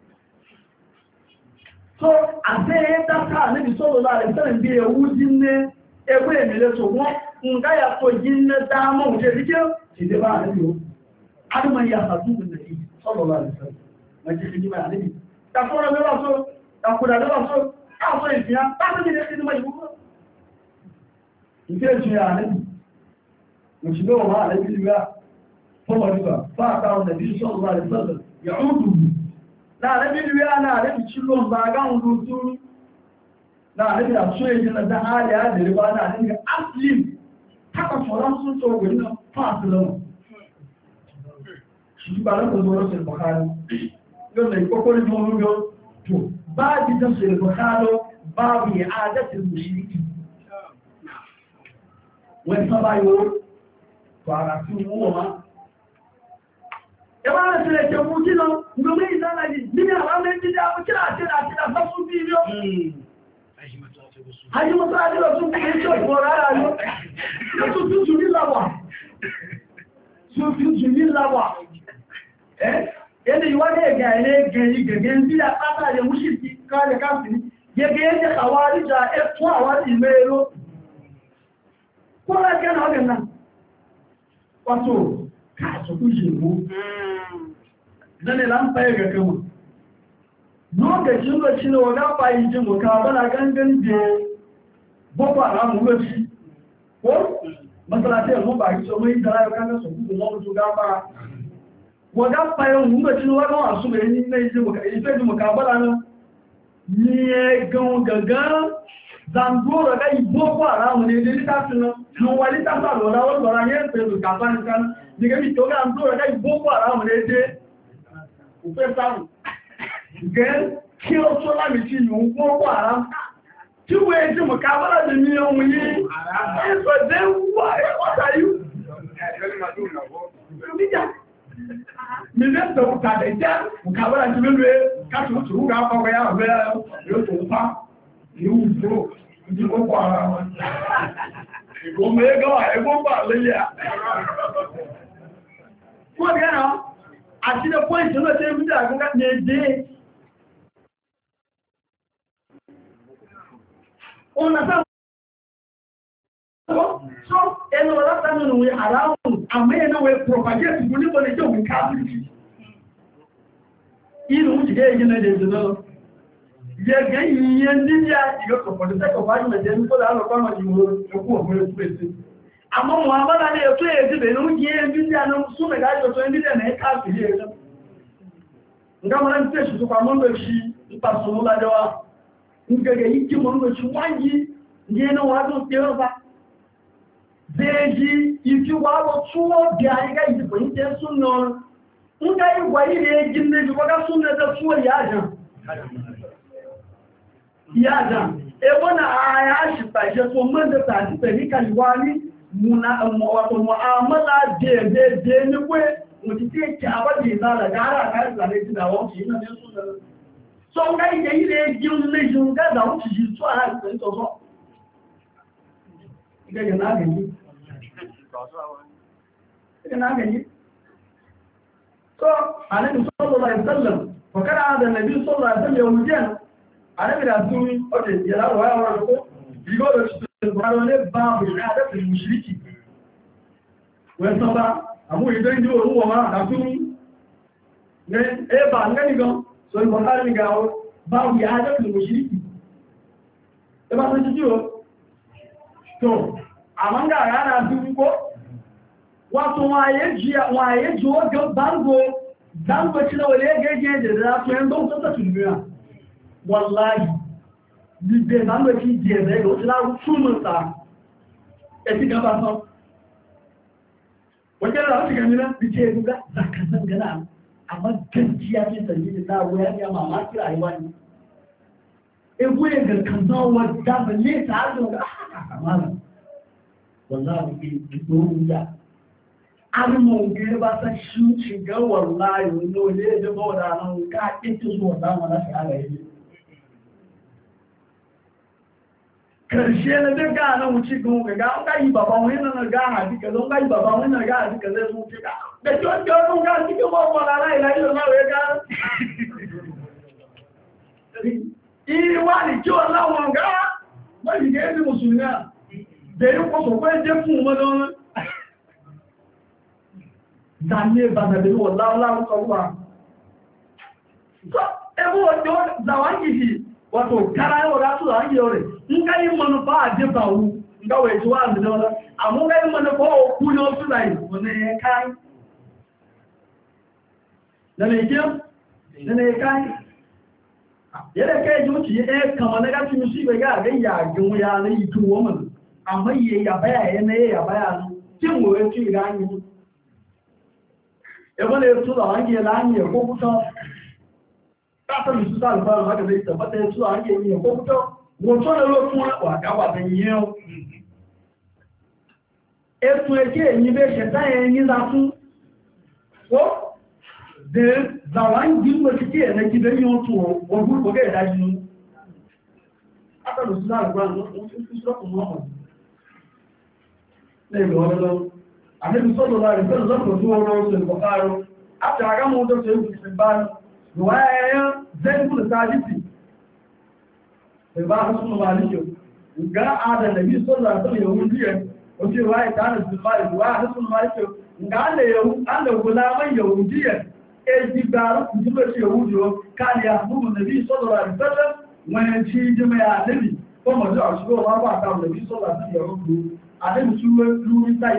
so abe ta ka ne bi so la le san bi ewujin ne egbe mi le so won in ga ya to jin na da mu je dike ti de ba ne yo aduma ya hadu bin nabi sallallahu alaihi wasallam maji kiji ma nabi ta fora me waso ta kuda da waso a so ifiya ta ni ne kiji mai buku ite ji ya nabi mu shi do ma nabi ya foma duka fa ta nabi sallallahu alaihi wasallam ya'udu la nabi ya na nabi chillon ba ga undutu la nabi da so yi da hali ya da riba na nabi aslim haka foran sun so gurin fa su Ṣùgbọ́n kò lọ́rọ̀ sí Bukhari, yóò lè kọ́kọ́ ní ọmọ yóò tó bá jíjọ sí Bukhari báàbù yẹ àádẹ́sì mùsùlùmí. Wọ́n sábà yóò tó ara sí wọ́n wá. Ẹwà rẹ̀ sílẹ̀ jẹ fún jílọ, gbogbo ìdánàjì nínú àwọn méjìdá òkúrà àti àfẹ́sùn bí yóò. Ayímọ́tọ́ àdílọ̀ tún kí ní ṣọ́pù ọ̀rọ̀ ara yóò. Yóò tún tún jù ní láwà. Yadda yi wani gẹ̀gẹ̀ ń bí àpáta rẹ̀ múṣì ti káàrẹ̀ káàkiri gẹ̀gẹ̀ ń jẹ́ àwárí jà ẹ̀fún àwárí mẹ́rọ kó lákẹ́ náà gẹ̀ náà wàtò káàkiri yìnbó lẹ́nà láńpá ẹ̀rẹ̀ kẹwà lokacin da shi ne wa gafa yi jin muka bana gangan da boko haramun lokaci ko masalatai mu ba ki so mai da rayu kan su ku mu su gafa wọ́gá pàyẹ òun mẹ́ tí wọ́n wọ́n àṣúmẹ̀ ní ìfẹ́ ìmọ̀kàbọ́lá náà ní ẹgbẹ̀rún gẹ̀gẹ́ zamboro rẹ̀ ìgbókò ara wọn ní ilé nítàtúnà ní wọ́n ní tàbàlọ́ láwọ́ lọ́ra ní ẹ̀fẹ́ ìlúkàbá nìkan ní gẹ́bí tó gá zamboro rẹ̀ ìgbókò ara wọn ní ẹdẹ́ òfẹ́ sáàrùn gẹ́ kí ó tó lámì tí ìlú gbókò ara tí wọ́n èdè mọ̀kàbọ́lá ní ní ohun yìí ẹ̀sọ̀dẹ́ wà ẹ̀kọ́tàyú Mílíọ̀nù tó kàdé jẹ́ mùkàbọ́lá ti lórí káàkiri tó rúgbà pàpọ̀ yà rẹ̀ yóò tó pa. ìwúgbò ìdíkókò ara wọn ìgbòmọ̀ ẹgbọ́ ẹgbọ́gbà lélẹ̀ wọ́n bí ẹ̀nà àti the point ló tẹ́ ìrúdà àgbọ́gbà ní èdè ọ̀nà sáwọn so ẹnu ọlọ́pàá nínú àráhùn àmì ẹ̀nà wẹ́ propagate fún nípa lè jẹ́ òun káàkiri inú jìdé ìjìnà ìdè náà yẹ̀gẹ́ ìyẹn nílẹ̀ ìyọ́kọ̀ for the sake of argument ẹni tó dáa lọ́pàá mọ̀ ìwò ẹkú ọ̀gbọ̀n ẹkú èsì àmọ́ wọn abọ́dá ní ètò èdè bẹ̀rẹ̀ ń yẹ nílẹ̀ àná súnmẹ̀ gájọ tó nílẹ̀ náà káàkiri ẹ̀jọ́ nga mọ́lá ní tẹ́ṣù tó pàmọ́ lọ sí ìpàṣọ́mọ́ lájọ́wà ń gẹ̀gẹ̀ yìí kí mọ́ lọ sí wáyé ní ẹnu wà tó tẹ́ ọba zai ji isi wawo tuwo da ya ga isi fahimtar sunan in ka yi gwayi da ya gina ji waka sunan da tuwo yajan ebe na a ya shi tashe so man da tashi tari kaliwani wato mu'amala daidai ni kwe mutu ce kyaba da ya zara gara a kayan zane ji da wanci yana ne sunan so in ka yi da yi da ya gina ji ga da wuce ji su a haifin soso ita yi na gani so annabi sallallahu alaihi wasallam fa kana da nabi sallallahu alaihi wasallam yawmiyan annabi da sumi oke ya rawa ya wara ko digo da shi baro ne babu da mushriki wai saba amu idan ji ruwa ma da sumi ne ba ngani go so bukhari ga babu ya da mushriki ba san ji to amanga yana dubi ko wato waye ji wajen bango ci da wale gaje da za su yan don ta tunuya wallahi bibbe bango ci je da ga wata sunan sa e ti gaba so wajen da wata gamina bice duga zakatan gana amma gaskiya ce sanji da waya ya mamaki rayuwa ne e goye ga kanzo wadda balle ta ga kamar wallahi ke duniya armon ge ba ta shuci ga wallahi no ne da boda nan ka kitu zuwa da mana shi ala yi karshe na da ga nan wuci gun ga ga yi baba wani nan ga ha dika zo ga yi baba wani nan ga dika zai su ce ga da jon jon ga dika ba wala la ila ila na we ga wani ki wallahi won ga wani ge ni musulmiya da yi kwaso kwai je fún wọn zane ba da biyu wallawa kọwa so ebe wato zawangi shi wato kara yau da su zawangi yau in ka yi manufa a jefa wu ga wai ci wa'azi da wani amma ga yi manufa a kuni wasu zai wani ya kai da mai kyan da na ya kai yadda kai ji wuce ya kama na gafi musu bai ga gayya ya na yi tuwo mana amma ya baya ya na ya baya nan kin goye ci ga ni ebe ne su da hange la hange ko kuto ta ta su da ba ma da zai tabbata su da hange ni ko kuto wato da lo tun wa ga wa da yin e tu e ke ni be se ta yin ni za fun ko de za wan din mo ti ke na ki da yin to o bu ko ga da jinu ata lo su da ba no su su ko mo ne lo lo Annabi sallallahu alaihi wasallam zan zuwa rasul bukhari after ga mu da sai ku ban ruwaya zai ku sadisi sai ba su maliki ga ada nabi sallallahu alaihi wasallam yahudiya wace ruwaya ta da bukhari ruwaya su maliki ga da yau an da gulaman yahudiya e dibaru ku jiba ce yahudiyo kan ya mu nabi sallallahu alaihi wasallam wani ci jima ya nabi ko mu da shi ba ba ta nabi sallallahu alaihi wasallam annabi su ruwi sai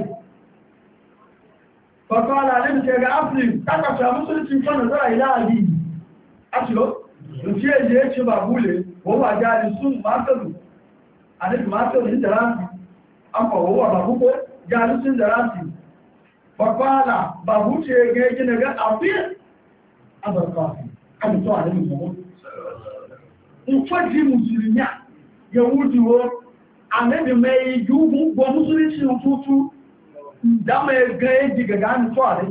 فقال عليهم كيغا أفلم تكفى مسلسل فنظر إلى أبيه أشلو نشيء جيش بابولي وهو جالسون ماتلو عليك ماتلو هندراسي أما هو بابوكو جالسون دراسي فقال بابوشي جيش نغا أبيه أبا القاسم أبي سؤال عليهم المهم نفجي مسلمين يهودي هو أنه ما يجوبوا ومسلسل وفوتو dama ya ga yadda ga gani to a rai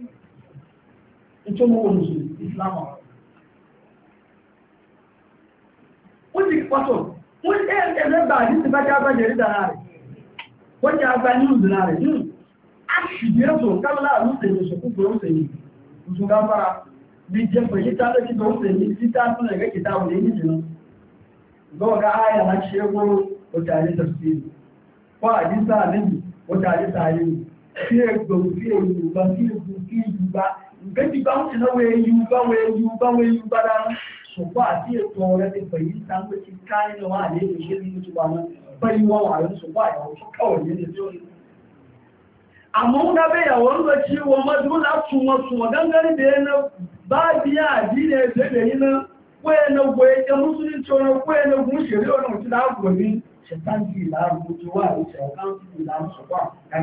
ito mawar su islama wani wato wọ́n ṣe ẹgbẹ́ bá ní ti bá kí agbá jẹ́rí dára rẹ̀ wọ́n jẹ́ agbá ní ìdúnà rẹ̀ nínú aṣìdíẹ́sọ̀ kámọ́lá àlúṣèlú ṣòkúfò òṣèlú ìṣúgbàfára bí jẹ́ pẹ̀lú tálẹ́kì tó òṣèlú títà fún ẹ̀gẹ́ kìtà òlé ní jìnà gọ́ọ̀gá ayà láti ṣe gbóró òtà àyè tafsiri fọ́ àdísà àlébì òtà àyè tààrí sí ẹgbẹ̀rún sí èyùgbà sí ìgbà ìgbẹ́jìgbà ń tìná wẹ́yùgbà dáná ṣùgbọ́n àti ètò ọ̀rẹ́ ti pẹ̀lú ìtàgbé ti ká nínú wà ní ìṣẹ́ ní ìjọba náà pẹ̀lú wọn wà lórí ṣùgbọ́n àyàwó tó kọ̀wọ̀ ní ẹjọ́ rí. àmọ́ ń dábẹ́ ìyàwó ń lọ sí wọn mọ́dún látún wọn sùn wọn gángan da yana bá bí àjí ní ẹgbẹ́ yìí náà wọ́n ẹnu gbọ́ ẹjẹ́ mùsùlùmí tí wọn wọ́n ẹnu gún ṣeré ọ̀nà tí láàbò ní ṣẹ̀tàǹtì ìlàrú tó wà ní ṣẹ̀tàǹtì ìlàrú ṣùgbọ́n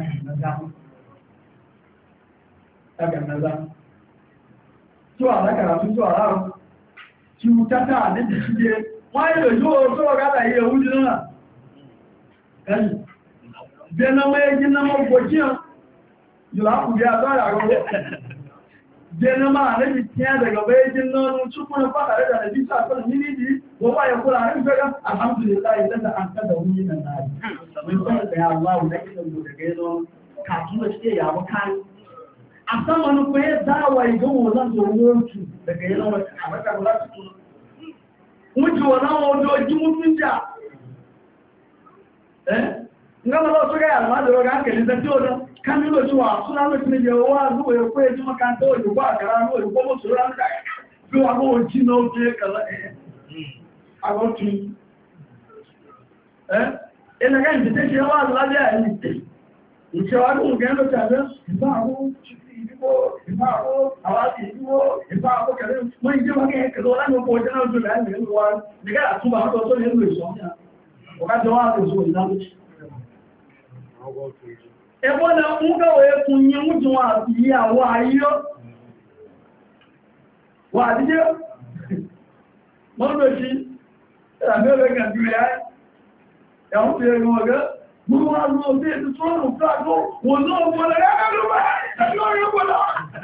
kàkànnàdá tí wà lákàrà tó tó àrárọ̀ tí ó tátà níbi ṣíje wọ́n yíò yóò tó ọ̀gádà yẹ oúnjẹ náà ẹni jẹnàmọ́ ẹjí náà mọ́ gbòjíyàn yóò ápùgbé àtọ́rà rọ̀ jẹnàmọ́ àrẹ́bì tí a daga bẹ́ ẹjí náà túnkún fàtàrẹ da nàbí sàtọ́nà nílì ìdí wọ́n wá yẹ kúrò àrẹ́bì fẹ́gá alhamdulillah ìdẹ́ta an kada wuni na náà mai kọ́nà da ya Allah da kí lọ daga yẹn kàtún da ṣe yàwó kan a saman ku ya dawa idan wannan tsoron daga yẹn lọ́wọ́ àbẹ́kà láti kúrò mutuwa na wajoji mutunja ngama lo so ga alma da ga hankali da todo kan lo cewa suna mutum ne wa zuwa ya koyi kuma kan to yi ba kara no yi kuma su ran da bi wa go ji no je kala a go tu ina ga inda take wa Allah ya yi in ce wa go ga lo ta da ba go ìfàwọ́ àwáṣì ìdúwó ìfàwọ́ kẹrẹ mọ́ ìdí wọ́n kẹ́ kẹrẹ ọlọ́nà ọkọ̀ òjò náà jù láàrin ìlú wa nígbà àtúbà ọdọ́ tó lè lò ìṣọ́nà ọ̀gájọ́ wà lè ṣò ìdámọ́jì ẹgbọ́n na ń gbọ́wọ́ ẹkùn yí ń jù wọn àti yí àwọ ayíyọ́ wà àdíjẹ́ mọ́lọ́sí gbogbo wa lọ sí ètò tó rùn fàájọ́ wọ́n náà wọ́n lè rẹ̀ ló bá ẹ̀lọ́ yóò wọ́n lọ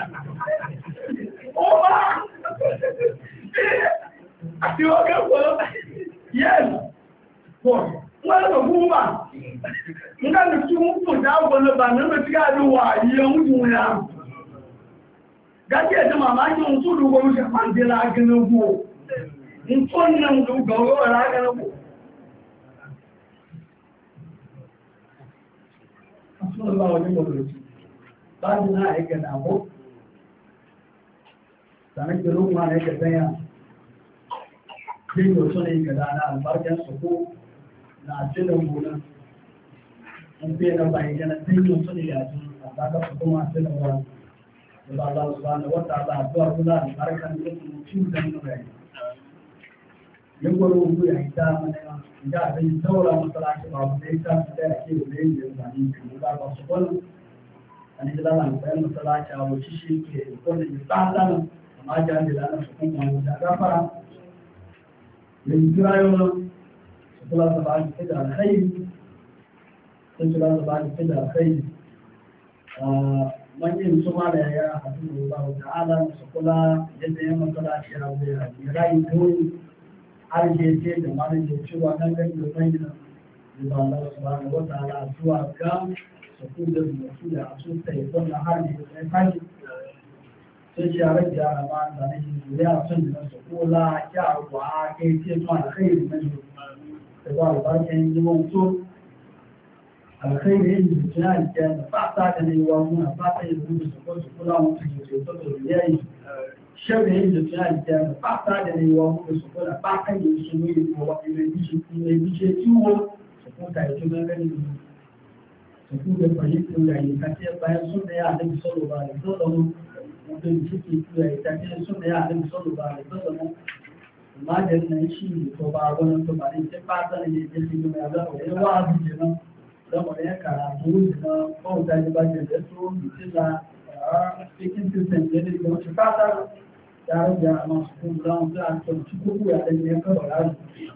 ó bá àti ọgẹ́ wọ́n yẹ́n wọ́n lọ fún wà nígbà tí wọ́n fò dáwọn lọ́bà nínú tí ká ló wà yíò ń jù ya gájí ẹ̀dẹ́ màmá yíò ń tó lùgbọ́ ń ṣe pàndé lágẹ́lẹ́gbò ń tó nínú gbogbo lágẹ́lẹ́gbò Allah wani mabarci ba su na aika damu sanar da rukuma na aika zanya zai yi wasu ne ga dana albarkar su ko na cikin gona in fiye na bayan yana zai yi wasu ne ga jin albarkar su kuma cikin gona da ba za su ba na wata za a zuwa kula albarkar da su ci da nuna yin gwaro ugu ya ita mana da abin saura masalaci ba su dai ta da ake da yin da zani ne ba ba su kwallo an yi lalata bayan masalaci a wuce shi ke kwallo da tsadan amma jan da lalata su kuma da gafara yin kirayo nan su kula da ba su da alkhairi sun kula da ba su da alkhairi manyan su ma da ya haɗu da Allah ta'ala su kula yadda ya masalaci a wuce ya rayu dole har je ce da malin da cewa nan gani da mai da ba Allah subhanahu wa ta'ala zuwa ga su ku da su da su sai wannan har ne sai fashi sai share da rama da ne ya sun da su kula ya wa kai ce ma alkhairi ne da ba barkan yi mun so alkhairi ne da ya da fata da ne wa mun fata da su kula mun su to yayi sharri yin da suna da fata da ne wa muka su kula fata ne su ne ko wa ne bice ciwo su kuta ya kuma gani su kuta fahimtar da yi kace bayan sun da ya da solo ba da solo mutum ciki ya yi kace sun da ya da solo ba da solo amma da nan shi ne ko ba wannan to ba ne sai fata ne da shi ne ya da wa bi nan da mu ne karatu da ko da ba da su bitilla cikin system ne da wasu fata tare da masu kuma za a ɗauki kuku ya ɗan ne kawai ya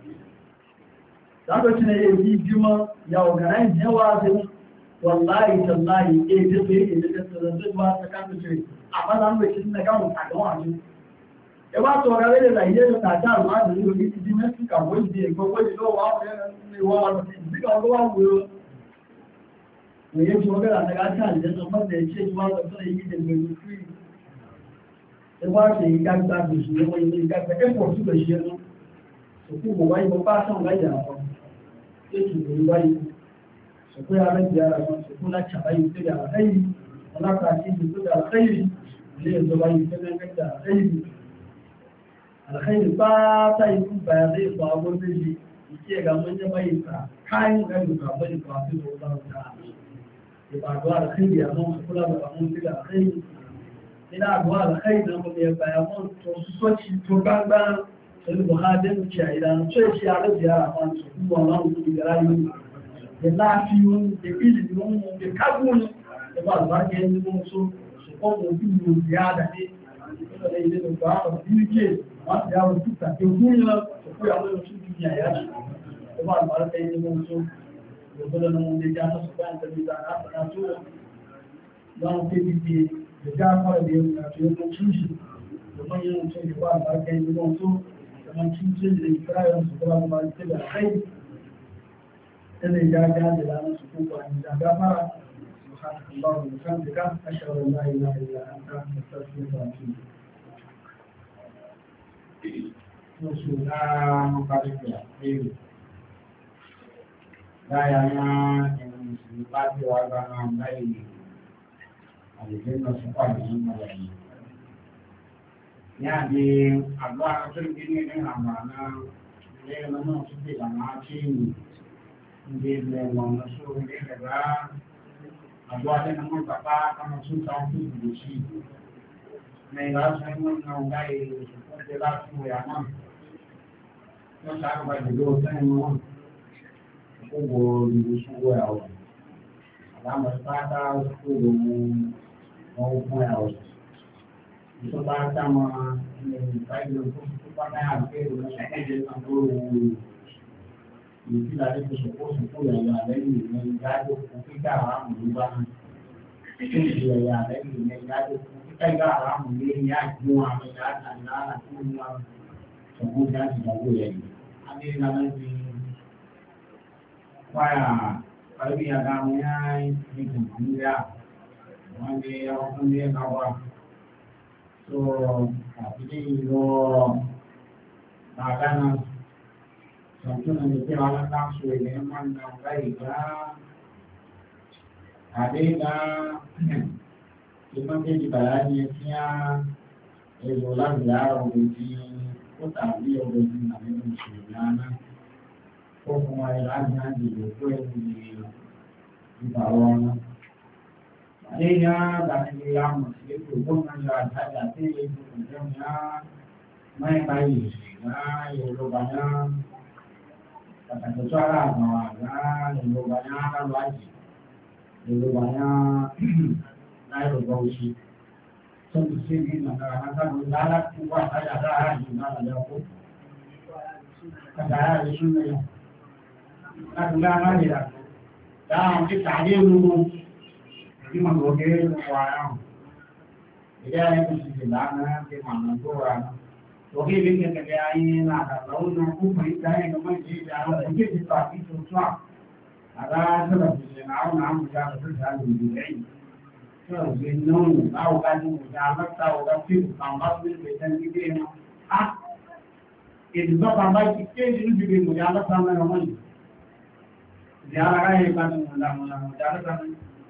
za ka cina yi yi juma ya organize yawa zai wallahi tallahi ke da zai yi da kasa da zai ba ta kanta ce amma za mu cikin na gawon a gawa ne ẹ wá sọ ọ̀rẹ́ lè láyé ló tàjà àwọn àdúgbò ní ti di mẹ́sìkà wọ́n ìdí ìgbọ́gbọ́ ìlú wà wọ́n wà lọ́sí ìdíkà ọgbọ́ wà wúrò òye tí wọ́n bẹ̀rẹ̀ àtàkà tí àjẹ́ sọ mọ́tẹ̀ ṣe tí wọ́n lọ sọ èyí tẹ̀ gbẹ̀rù fún ẹ wá ṣe ìgbàgbà gbèsè lọ́wọ́ ilé ìgbàgbà ẹ̀pọ̀ tí kò ṣe lọ òkú kò wáyé bọ́ bá sàn láyé àwọn ètò ìwé wáyé òkú ara ti ara wọn òkú láti àbáyé tó dà lẹ́yìn ọlọ́pàá àti ìlú tó dà lẹ́yìn ilé ìjọba yìí tó dà lẹ́yìn alkhairi ba ta yi kuka ya zai ba abun da shi yake ga manya mai ka kayan gani ka bari ka fi da wata ta ya ba duwa alkhairi ya mun kula da mun da alkhairi ina duwa alkhairi da mun ya ba mun to su soci to gangba sai buhadin ci a idan ce shi ya da ziyara ma su kuma wannan ku da rayu da lafiyun da ilimin da kabun da ba albarka yin mun so su ko mu bi ziyada ne da ile da ba ba ke wọ́n ti àwọn títà tí ó gún yín lọ òkú àwọn oṣù tí ní àyà jù ó bá àlùbárà tẹ́yìn ní wọ́n tó ìgbọ́dọ̀ ní wọ́n lè jẹ́ àtọ́sọ̀ bá ń tẹ̀lé ìgbà àtàrà tó lọ́wọ́n pé bíbí ìgbà àkọ́rẹ̀ bí i àti ọmọ chíńṣì lọ́wọ́n yẹn tó ìgbà àlùbárà tẹ́yìn ní wọ́n tó ọmọ chíńṣì lè fẹ́ra yọ sọ̀kọ́ àwọn ọmọ ìtẹ́lẹ̀ àkẹ́yìn tẹ́lẹ̀ ìjà ajá lè lánà sọ̀kọ́ pa ìjà gáfárà سبحانك اللهم وبحمدك أشهد أن لا إله إلا أنت أستغفرك وأتوب Oṣù láàrín pàtàkì àpẹẹrẹ. Láyá máa ẹ̀rùn ìsìn bá tí wà gbá náà láìlè àlèfẹ́ lọ sí pàdé nínú ẹ̀yìn. Ní àdé àgbà tó ń gbé ní àmà náà lẹ́yìn náà tó pè lànà àtíyìn ní ilẹ̀ wọn lọ́sọ́ ilé ẹ̀rá àgbà lẹ́nu bàbá kọ́nà tó ta fún ìgbò sí. Lẹ́yìn lásán mọ́ náà láì ọjọ́ láti wẹ̀ àmọ́ wọ́n sáàrùn bá ìlú ọ̀sán wọn ó wọ ìlú ṣúgbọ́ ẹ̀wọ̀ àbámọ̀ pátá ó kó ohun wọn fún ẹ̀wọ̀ ìtọ́ bá dámọ̀ ilẹ̀ ìfàílẹ̀ tó pátá àti èrò ẹ̀ẹ́dẹ̀ kan tó ohun ìfìlà tó sọ̀pọ̀ sọ̀pọ̀ ẹ̀yà lẹ́yìn ìlẹ̀ ìdájọ́ fún kíkà àrámù ló bá ń ṣe ẹ̀yà lẹ́yìn ìlẹ̀ ìdájọ́ fún kíkà àrámù lé ní àjùmọ̀ àmì ìdájọ́ àti ìwọ̀n ṣọ̀gbọ́n jáde ìdájọ́ ẹ̀yìn. Adéyàlẹ́bí wáyà pẹ̀lú àdámú yá ní Nàìjíríà wọ́n ní ọkùnrin ní ẹ̀kàwà tó àbílẹ̀ ìlú àdánà ṣàtúnà ní pé wọ́n láṣọ ilẹ̀ máa ń náà láì gbá àdéyà ìmọ̀kejì bàyá ní ẹ̀kí á èlò láti àárọ̀ òbí ó tàbí ọgbẹ̀ tí àmì ìṣẹ̀lẹ̀ ó fún wa láti láti ìlòkó ẹ̀kú ìgbà wọn. Àdéyà láti àmọ̀ sí ètò gómìnà àtàjà tí ètò ìjọba mẹ́ta ìṣẹ̀lá Yorùbá náà pàtàkì tó ara àwọn àgbà Yorùbá náà láwájì Yorùbá náà láìrọ̀gbọ́ òṣì. Sọ́dún sí ní ìlànà àtàkùn lára tí wà láyà dára jù náà lọ́pọ̀. Kàtàrà rẹ̀ ṣúnmọ̀ yà. Láti lára rẹ̀ rà. Dáhùn tí tàbí olúgbò tí mọ̀ lọ́gẹ́ wà ráhùn. Ìdá ẹni sì sì lánàá tí mọ̀ nà tó rà. Lọ́gẹ́ ilé kẹ̀kẹ́ ayé náà àtàwọn náà kú pẹ̀lú ìdáyẹ̀ lọ́mọ ìdí ìdá àwọn òkè ti pàtí tó tó à. Àdá sọ́dọ̀ sì ṣe náà àwọn àwọn ìjà tó ṣe àlè ìdí lẹ́yìn. Ọ̀gbẹ̀ náà láwọ́ bá ní ìjà mẹ́ta ọ̀gá tí ìpàmbá tó lè tẹ́ ní ilé wọn. Á, ìdìbọ́ pàmbá ti kéèdì ní ìgbè mọ̀já lọ́ta mẹ́rin wọ́n yìí. Ìjà ara yẹ bá ní mọ̀já lọ́ta mẹ́rin.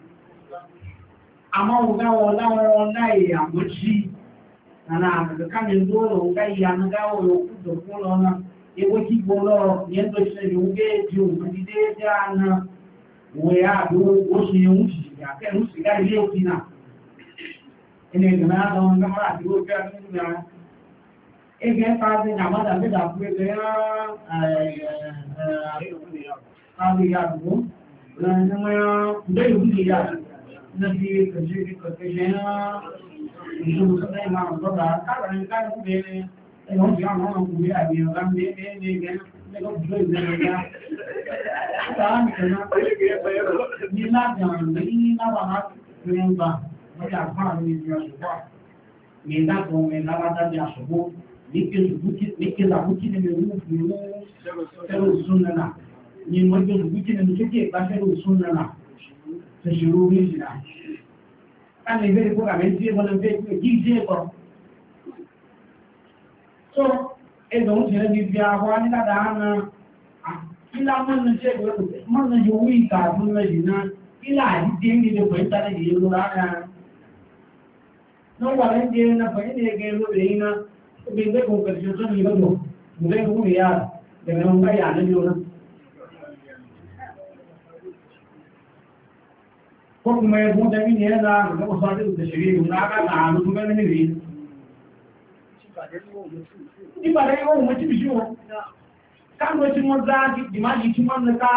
Àmọ́ ọ̀gá wọn láwọn láì àmójí, nàrà àmọ̀dọ̀ká mi lóòrò ọ̀gá ìyàngáwò òkúdò fún lọ́nà. Ewé kí gbọ́lọ́ yẹn tó ṣe lè wúgbé di òkú dídé jáàna. Òwe àdó ó ṣe ń ṣì àkẹ́rù sígá ilé òkú náà. Ilé ìgbìmọ̀ àwọn ọmọ àti ó fẹ́ fún ìgbà. Ẹgbẹ́ pàdé àmọ́dà mẹ́ta fún ẹgbẹ́ àríyàdùgbò. Ilé ìlú ìyá níbi kẹ̀kẹ́ ìṣòro sọ́dọ̀ ìmọ̀ ọ̀dọ́gbà. Káàkiri káàkiri bẹ̀rẹ̀ ẹ̀yọ́ fi àwọn ọmọkùnrin àbí ọ̀gá ń bẹ́ẹ̀ Ní láti ọ̀rọ̀ ní lábàá ní ọgbà lọ́jà fún àwọn ènìyàn ṣùgbọ́n ní ìdákan ẹ̀lábádájá ṣùgbọ́n nike zabuki ne mai sharo sunana ni wajen zabuki ne mai kake ba sharo sunana ta shiru ne shi na kan ne zai kura mai je wani zai kuma gije ba so ẹgbẹ̀ oúnjẹ rẹ̀ ní bí àwọn nílàdà ánà kílá mọ́nà ṣe mọ́nà yóò wí ìkà fún mẹ́rin náà kílá àdídé ní ilé pẹ̀lú tàbí ìyẹ́ ló rárá náà wà lẹ́jẹ́ náà pẹ̀lú ní ẹgbẹ̀ lóbìnrin náà ó bí ẹgbẹ́ kan pẹ̀lú tó ní ìlọ́dọ̀ mọ̀lẹ́ ìwú rẹ̀ yára bẹ̀rẹ̀ wọn bá yà lẹ́jọ́ náà kọ́kùnmọ̀ ẹgbùn tẹ́bí ní ẹ̀ náà nígbàdá yíò wọ́n mọ̀ tí bí ṣí wọn káàkiri tí wọ́n dá ìmájì tí wọ́n lẹ́ká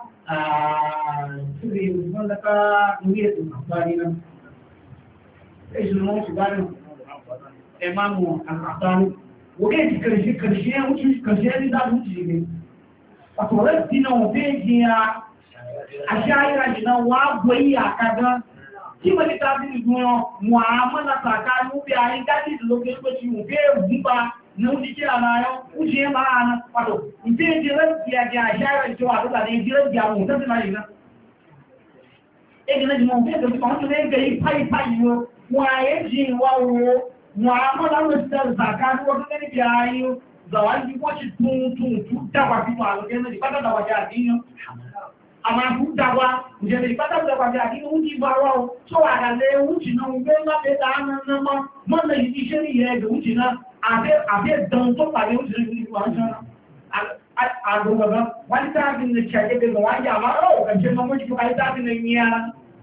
ṣílẹ̀ ìwọ̀n lẹ́ká ní ètò àpárí náà èṣù wọ́n ṣùgbá ní ẹmá mọ̀ àpárí wọ́gẹ́ ti kàrìṣẹ́ ní dáadọ́ ti ṣe pàtàkì tí náà wọ́n fẹ́ jẹ́ aṣáyíra jìnà wọ́n á gbọ́ yí àkàdá tí wọ́n ti tàbí ìgbọ́n wọn àmọ́nà tàkà ní ó bí ayé dájí ìlókè pé tí wọ́n fẹ́ ògúnpa ní ó ti jẹ́ àmà ayọ́ ó jẹ́ máa na pàtó ìfẹ́ ìdílé ti àjẹ́ àṣáyíra ìjọ àdúgbà ní ìdílé ti àwọn òtẹ́sí máa yìí náà ẹgbẹ̀rẹ̀ jùmọ̀ fẹ́ tó ti kàn tó lé gẹ̀ ipá ipá yìí o wọn àyè jí ìwá wo wọn àmọ́nà ló ti tẹ̀lé tàkà ní wọ́n tó lé níbi ayé o zàwájú wọ́n ti tún dàgbà sínú àwọn ọ̀gẹ́ ìpátá dàgbà jẹ́ àdíyàn àwọn àbúdáwà ìjẹ̀lẹ̀ ìpátàkùn àti oúnjẹ ìbá wá o tó wà àdàlẹ̀ oúnjẹ náà ń gbé láti dáná náà mọ́nà iṣẹ́ ní ìyẹ́ ẹgbẹ̀ oúnjẹ náà àbẹ́ dán tó pàdé oúnjẹ ìlú àwọn àgbọ̀gbọ̀gbọ̀ wọ́n ní táàbí ní ṣàgẹ́gẹ́ wọ́n wáyé àwọn ọ̀gẹ̀jẹ́ mọ́ mọ́jú ayé táàbí ní ní ara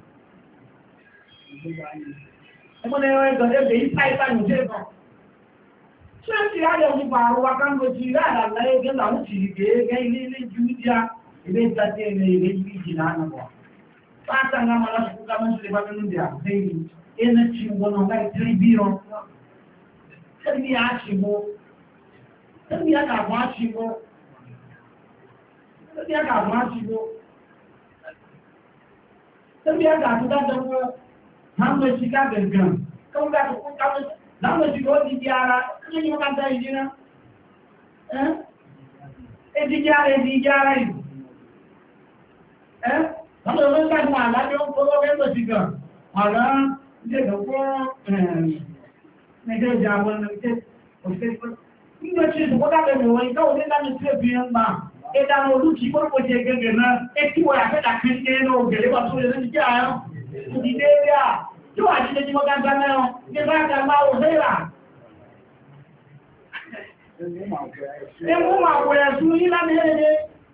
ẹgbọ́n ẹ̀rọ ẹgbẹ̀rẹ̀ ìpá ìpá ìjẹ́ ìbọn ṣé ti ráyẹ̀ òjúbà àwọn akángbò ti rí àdàlẹ̀ ẹgbẹ̀ làwọn ti rí gẹ́gẹ́ ilé ilé jù díà ilé ìtàtí ẹ̀rẹ̀ ilé ìjì lánàá bọ̀. Fáta ń gama láti kúkà mọ́ sílẹ̀ bá nínú ìdí àgbẹ̀yìn ẹ̀nà tí wọ́n náà láì tírí bí wọn. Tẹ́lẹ̀ àṣìbò, tẹ́lẹ̀ àkàbọ̀ àṣìbò, tẹ́lẹ̀ àkàbọ̀ àṣìbò, tẹ́lẹ̀ àkàbọ̀ dájọ́wọ́, láwọn èsì kágẹ̀gàn, láwọn èsì kó ti di ara, kí ni wọ́n ká dá ìdí náà? Èdìjì ara ìlú. Wọ́n lọ lọ́gbà ní àlájọ́ ọgbọ́ ẹgbẹ̀ ti gàn, àrá ilé ìdọ̀kọ́ ẹgbẹ́ ìjà àwọn ẹgbẹ́ òṣèlú. Nígbà tí ìṣòkó dábẹ̀ mẹ́wọ̀n ìkáwò ní láti tí èbí ń gbà, ẹ̀dà olúkì pọ́pọ̀ jẹ gẹ́gẹ́ náà, ẹkí wọ́n àfẹ́dà kẹ́kẹ́ náà ògẹ̀lẹ́ wà tó lè lẹ́ni jẹ́ àárọ̀. Ìdílé rẹ̀ à, yóò àti lè jí mọ́ gágbá náà, ní bá ká máa wò lẹ́rà. Ẹmú máa wọ̀ ẹ̀sùn yí lámẹ́rẹ́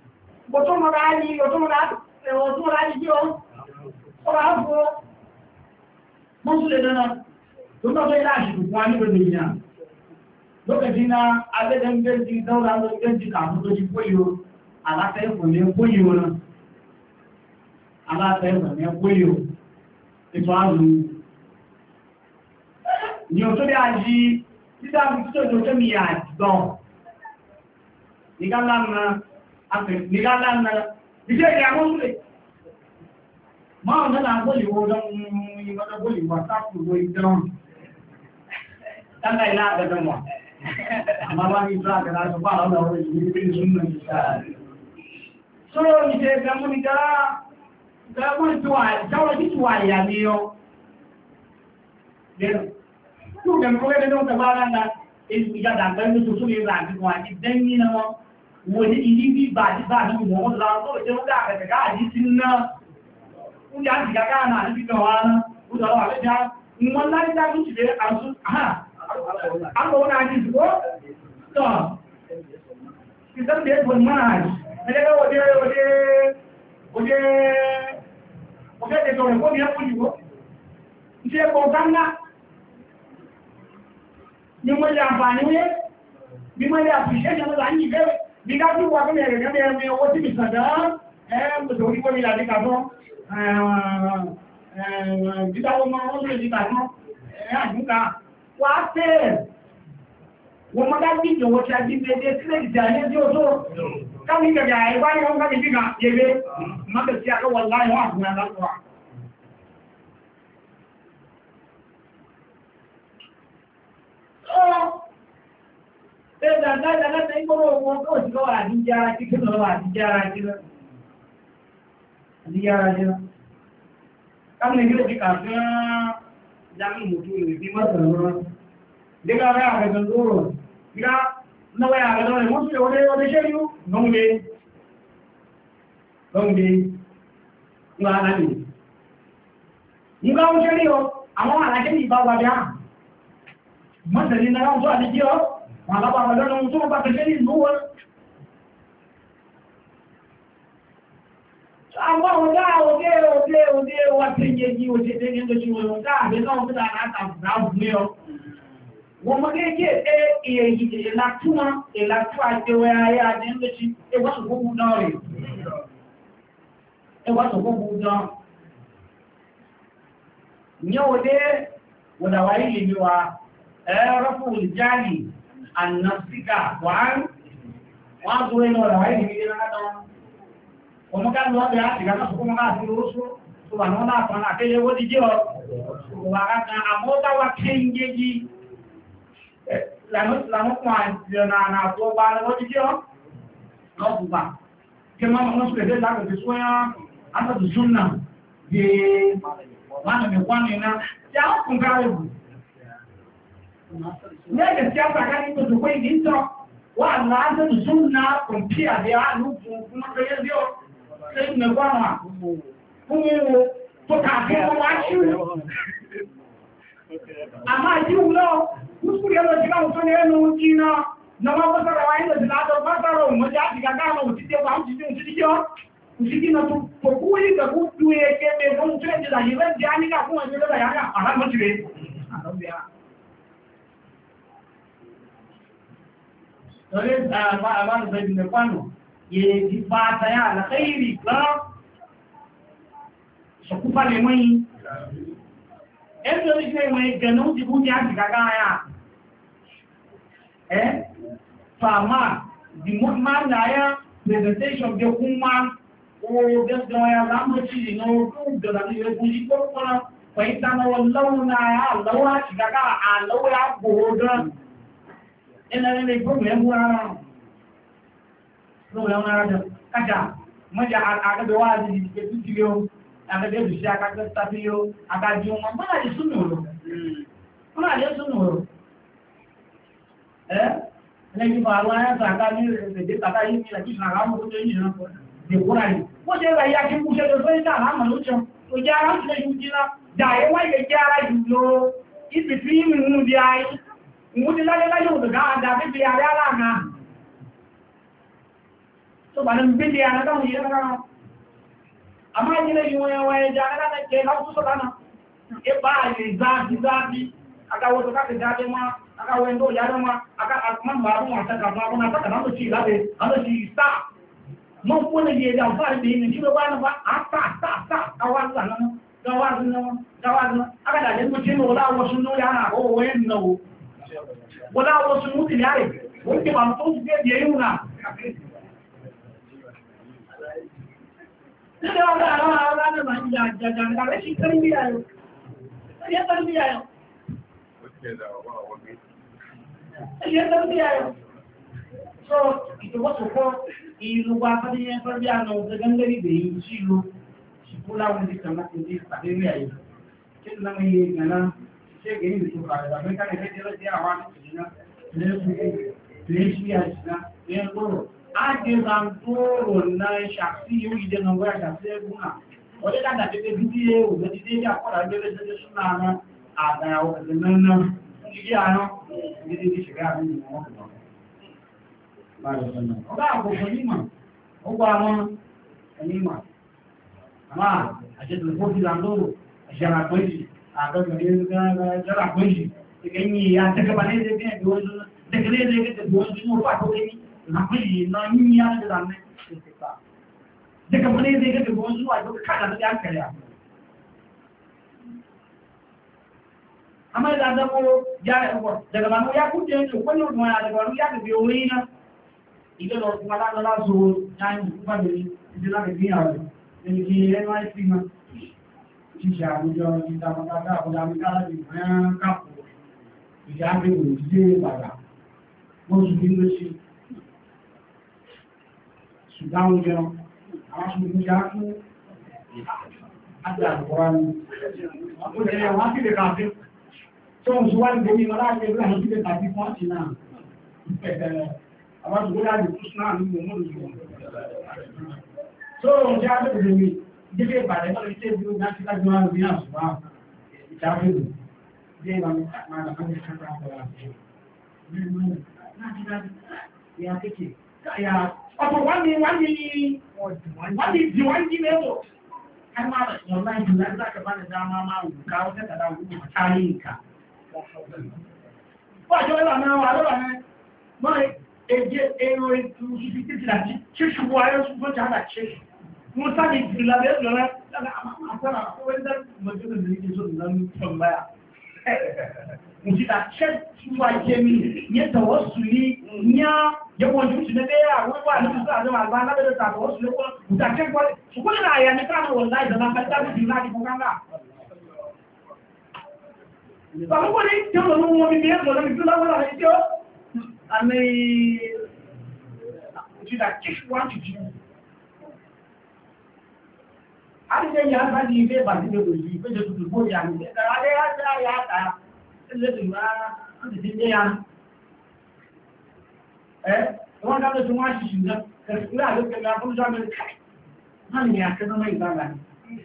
ẹ̀wọ̀n tó ráyé jí ọ́ ọ̀rọ̀ àpò mọ́sílẹ̀ náà tó tọ́jọ́ ilá àṣìkò fún àníbẹ̀ nìyàn lókèjì náà alẹ́dẹ̀ẹ́gbẹ́ ti dáwọ́lá lọ́gbẹ́ ti kàfún tó ti póyò alátẹ́ẹ̀kùn ní póyò náà alátẹ́ẹ̀kùn ní póyò ètò àrùn ní ọ̀tọ́ bí a jí títà tó tó mi àjgbọ́n nígbàlánà Ìjẹ́ ìyàwó rẹ̀. Máa náà gbọ́lìwò lọ́wọ́ ìwọ́n gbọ́lìwò sáàpùwò ìdán. Tánà ilá àgbẹ̀dẹ̀ wà. Àmá wá ní ìjọ́ àgbẹ̀dẹ̀ àjọ bá ọ̀nà orí ìwé ìṣúná ìṣàrí. Sọ́rọ̀ ìṣẹ́ ìgbẹ̀mú ni gẹ́gẹ́ jáwọ́ títù àyà ní ọ. Lẹ́rọ. Tí ó gẹ̀mú kọ́wẹ́ lẹ́nà ọ̀tẹ̀ bá rárá, ìjádà pẹ̀lú tó tún lè rà àdìkọ̀ àti dẹ́yìn náà. Wọ́n ní ìdí bí bàjí bá ní ìwọ̀n lọ́wọ́ tó jẹ́ ó dáa kẹ̀kẹ́ káàdì sí náà. Ó jẹ́ àti kàkà náà ní bíkan wá náà. Ó sọ wà lẹ́jà ìwọ̀n láti dá lóṣì lé àṣù àhà. Àwọn náà ní ìsìnkú tọ̀. Ìsẹ́lẹ̀ èdè mọ́nà àjì. Ẹgbẹ́ òde ètò rẹ̀ kó ní ẹkùn ìwó. Iṣẹ́ ẹ̀kọ́ gánà. Ní wọ́n lè àǹfààní wé. Bí wọ́n lè àfìṣẹ́ ìjọba láyé ìbẹ̀rẹ̀. Bí ká tí wà fún ẹ̀rẹ̀ gẹ́gẹ́ ẹ̀mẹ́ owó tí mi sàdá ẹ̀mùsọ̀ orí wọ́n mi láti kàtọ́ ìdáwọ́ máa wọ́n lè nígbà náà àjúkà wà tẹ́ wọ́n mọ́ dájú ìjọwọ́ tí a jí méjì sílẹ̀ ìjà ayé tí ó tó káwí gẹ̀gẹ̀ àìwá ní wọ́n gábi bíga yẹ̀wé mọ́bẹ̀ sí akọwọ̀ láyé wọ́n àfún ẹ̀lá láti ìgbọ́rọ̀ wọn kó sí lọ́wọ́ àdíjára kí kí lọ́wọ́ àdíjára jíra káwọn ilé ìdíkà fún jámì mùtú ìrìbí mọ́sànlọ́rọ̀ dígbà rẹ̀ àrẹ̀gbẹ̀ lóòrò dígbà náwẹ́ àrẹ̀lọ́rẹ̀ wọ́n tún lè wọlé ṣe yíó lọ́ngbé ńlá aláàrí nígbà wọ́n ṣe rí ọ àwọn àlàjẹ́ ìbá wà bí á mọ́sànlẹ́ náà wọ́n tó àdíjí ọ wọn alábàá lọ́nà tó bá fẹ́ ní ìlú wọn àwọn ọ̀gá òdé wà tí yẹ jí òṣèlú ní ẹgbẹ́ ṣíwọ̀n ọ̀gá àbẹ́ náà tó dáa látàbùrá ògbé ọ wọ́n mọ́ kéèkéè èyí ìlàtúmọ̀ ìlàtú àjẹwẹ́ ayé àjẹ́ ń lẹ́ṣí ẹwàsùgbógún náà rẹ̀ ẹwàsùgbógún náà ní òdé wọ̀dàwà ilé mi wa ẹ̀rọ́fù ìjáàlì ànàsíkà wọ́n tó rẹ̀ wọ̀dàwà ilé mi ọmọ ká lọ bẹ àti ìgbà tó kọ́mọ́ láti oróṣù tó wà náà náà fún àkéyẹ owó díjẹ́ ọ̀ wà rákan àmọ́dáwà kéńgéjì lànàkùn àti ọ̀nà àtọ́ ọba lọ́wọ́ díjẹ́ ọ̀ lọ́pùpà kí máa mọ́ sí ẹ̀dẹ́ lágbègbè sóyá àtàtù súnnà bí mánà mẹ́kwánà iná tí a kùn káàrẹ̀bù ní ẹ̀jẹ̀ tí a sàkà ní tó pé ìdí tọ́ wà láàtàtù súnnà kùn àdé àlùkùn fún ọkọ̀ yẹ́ lẹ́yìn mẹ́gbọ́nà fún ewu tó kàfí wọn wá ṣíwò. Àmá ìjíwò náà, kúskúrò yẹ́ lọ sí káwọn tó ní ẹnu jí náà, na wọ́n bọ́sára wáyé lọ sí látọ̀ bọ́sára òun jẹ́ àti gàgá àwọn òtítẹ́ wà ń jíjẹ́ òtítẹ́ òtítẹ́ náà tó kú yí kẹ̀kú tú ẹgbẹ́ mẹ́fọ́n tó ẹ̀jẹ̀ láyé rẹ̀ jẹ́ áníkà fún ẹgbẹ́ lọ́dà yára àrámọ́tìrẹ́. Lọ́lẹ́ àbáṣẹ́ ye fata ya alkhairi ka shakufa le mai ezo ni mai ganu ti buji ati gaga ya fama di man na ya presentation de kuma o de ya lamu ci no ku de la ni buji ko kola fa itana wallahu na ya lawa ci gaga a lawa boga ina ne problem wa lóòrẹ̀ ọ̀nà ara kájà mọ́jà àgbẹ̀bẹ̀ wà ní ìpẹ̀tù tí yóò àgbẹ̀bẹ̀ òṣìṣẹ́ akẹ́kẹ́ tàbí yóò àgbàjí ọmọ mọ́nà lè súnmù ọ̀rọ̀ lẹ́yìn fún àwọn ayẹ́sà àká ní ẹ̀dẹ́ tàbí yìí ní ẹ̀kíṣàn àrámù tó yìí náà dẹ̀kúrà yìí wọ́n ṣe rẹ̀ yá kí kú ṣe lọ́sọ́ ìjà àrámù ló ṣe tó jẹ́ ara ṣe yìí jíná dàyé wáyé jẹ́ ara jù lọ ìsì fi ń mú di ayé ìmúdi láyé láyé òdòdó àdàbí fi àrẹ́ aláàmà tó bà ní bí i àdáwọn yìí rárá àmá ìjìnlẹ̀ ìwọ̀n ẹwà ẹja aláàrẹ̀ láwùsọ́ lánà ẹbá àyè záàbí agáwọ́ tó káàkiri jáde wọn agáwọ́ ẹndó ìyára wọn agáwọ́ àtàkàwọn àtàkàwọn àtàkàwọn ìsá mọ́ fún ẹgbẹ̀ ẹja ọ̀fà ìbẹ̀ ìrìn tí ó bá náà àtàtàtà gáwàzùn agádàjẹ́ tó tí ó láwọ́sùn ló yára àwọ̀ ẹ̀ náwó wọ́n láwọ́sùn mú tìlẹ̀ àrẹ̀ wọ́n tí wà tó ti Nílé ọ̀rọ̀ àwọn aláàrẹ̀ àjàjà àrẹ́ sí tẹ́lẹ̀bíyà yóò. Ẹyẹ tẹ́lẹ̀bíyà yóò. Ẹyẹ tẹ́lẹ̀bíyà yóò. So, ìtòwọ́sọ̀kọ́ ìlú wa fẹ́lẹ̀ tẹ́lẹ̀bíyà náà gẹ́gẹ́gẹ́ ìbẹ̀ yìí sí ìlú ṣìkúláwọn ti kàmá ti di àdéríà yìí. Ṣé ti láwọn iye ìgbàlá ṣé gẹ̀ẹ́ ìlú tó kàrẹ̀ àmẹ́ká Adìràndóró na ṣàfí yóò ìdẹ́ na wọ́n ṣàfí ẹgbùn náà. Wọ́n lé dàgbà pẹ́pẹ́ bí díẹ̀ òun ti dé àkọ́dà lẹ́rẹ́ sẹ́jẹ́ súnà àwọn àdáyàwó ẹ̀sẹ̀ náà ní ilé àárán ní ilé ìṣẹ̀gá àmì ìwọ̀n ọ̀gá àkókò nímọ̀ ó gbọ́ àwọn ẹ̀nímọ̀ àmà àṣẹ́tùlẹ̀ fún ìlàndóró ìṣẹ́ràpẹ́jì àtọ́gbẹ̀rẹ̀ Nabi na yi ya da zanne daga mane zai ga gaba zuwa duk kada da ya kariya amma da zamo ya daga manu ya kuje ne kwallo kuma ya daga wani ya ga biyo na idan da kuma la zo tan kuma da idan da biya ne ki NYC ma ki sha mu jo ki da ma da ko da mi ka di ka ko ya ga ni je baba oṣù bí ló ṣe ṣùgbọ́n jẹun àwọn ṣùgbọ́n já fún àti àkọ́rá ní ó jẹ́ wọ́n sí lè kàfí tó ń ṣíwájú gómi lọ láti ẹgbẹ́ àwọn sílẹ̀ tàbí fún àti náà àwọn ṣùgbọ́n láti fún náà ní mọ̀ mọ́ tó ń jẹ́ àbẹ̀bẹ̀ mi dídé ìbàdàn náà ṣe bí ó já sí láti máa rí àṣùwà ìjáfẹ́lú jẹ́ ìlànà máa dàgbà ní ṣàkà àpọ̀lá ọ̀pọ̀ wọ́n ni wọ́n jí lẹ́wọ̀ har ma da wallahi da za ka bani dama ma ka wata kada ku tarihin ka ba jo la na wa lo na mai eje ero tu su ti la ti chu wa yo su ko ja la che mo sa ni la be lo na a fara ko wanda mo jo da ni so nan tambaya mujita ce suwa jemi ya tawassuli ya wani shi na daya wai wa ni sa da malba na da tawassuli ko mutace ko su ko na ya ne kana wallahi da na fata da dinna di kanga ba ko ni to no mo mi ne do na mi tula wala ni to ani mujita ce suwa ci ari ya ba di be ba di do yi be je tu bo ya ni da ya ta lẹ́sìn máa ń ti ní ya wọ́n dábẹ́ tí wọ́n ṣìṣì náà kẹsìkúrẹ́ àlókẹ́lẹ́ afọ́njọ́ amẹ́ríkà náà ni àkẹ́sọ́mọ́ ìgbàgbà ní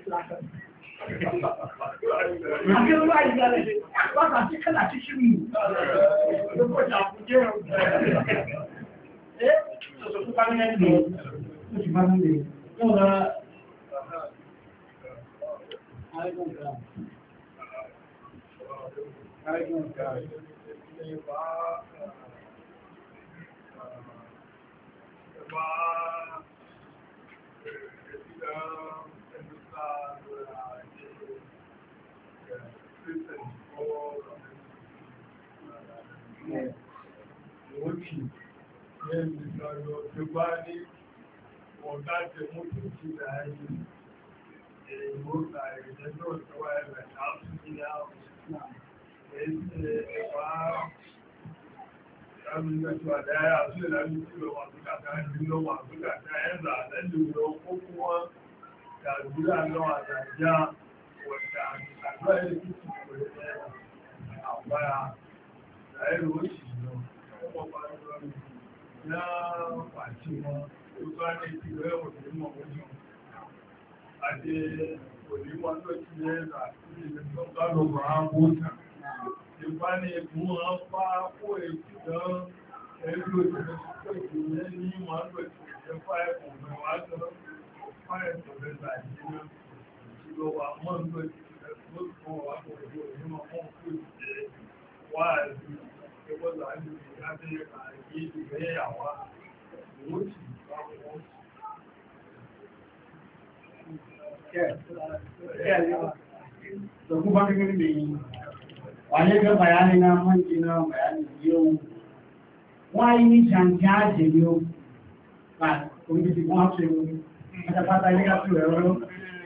àkẹ́sọ́mọ́ ìgbàlẹ̀ wọ́n sí kẹ́lá tí ṣí mú lókò ìjàkújẹ́ ọ̀sọ̀kú bá ní ẹni lọ ó ti bá ní lè yóò lọ Amincewa da ya su da lafi ciro masu kaka jino masu kaka yan zanen jino ko kuma ga guda nawa da ja wata akwai da kici ko da ɗaya a baya da ya ruwa shi no kuma faruwa na kwaci ma ko ba ne ki ga yau da mu wajen a je ko ni wanda ki ne da ki da don gado ba mota ìbáni ẹ̀kùn wọn fá kó èkú gan ẹgbẹ́ òṣèlú ìpínlẹ̀ ní wọ́n lọ ìpínlẹ̀ fá ẹ̀kùn mẹ́wàá gan fá ẹ̀kùn mẹ́ta ìdíná ìlọ́wà mọ́ lọ ìpínlẹ̀ tó kọ́ wà pọ̀lú onímọ̀ fún òkú ìjẹ́ wà ẹ̀dù ẹgbẹ́ láàrín ìgbẹ́ àyè ìgbẹ́yàwó ìwọ́n sì bá wọ́n sí. Wane ga bayani na manjina bayani yau wani janjaje yau ba kuma ji kuma ce mu da fata ne ga su yau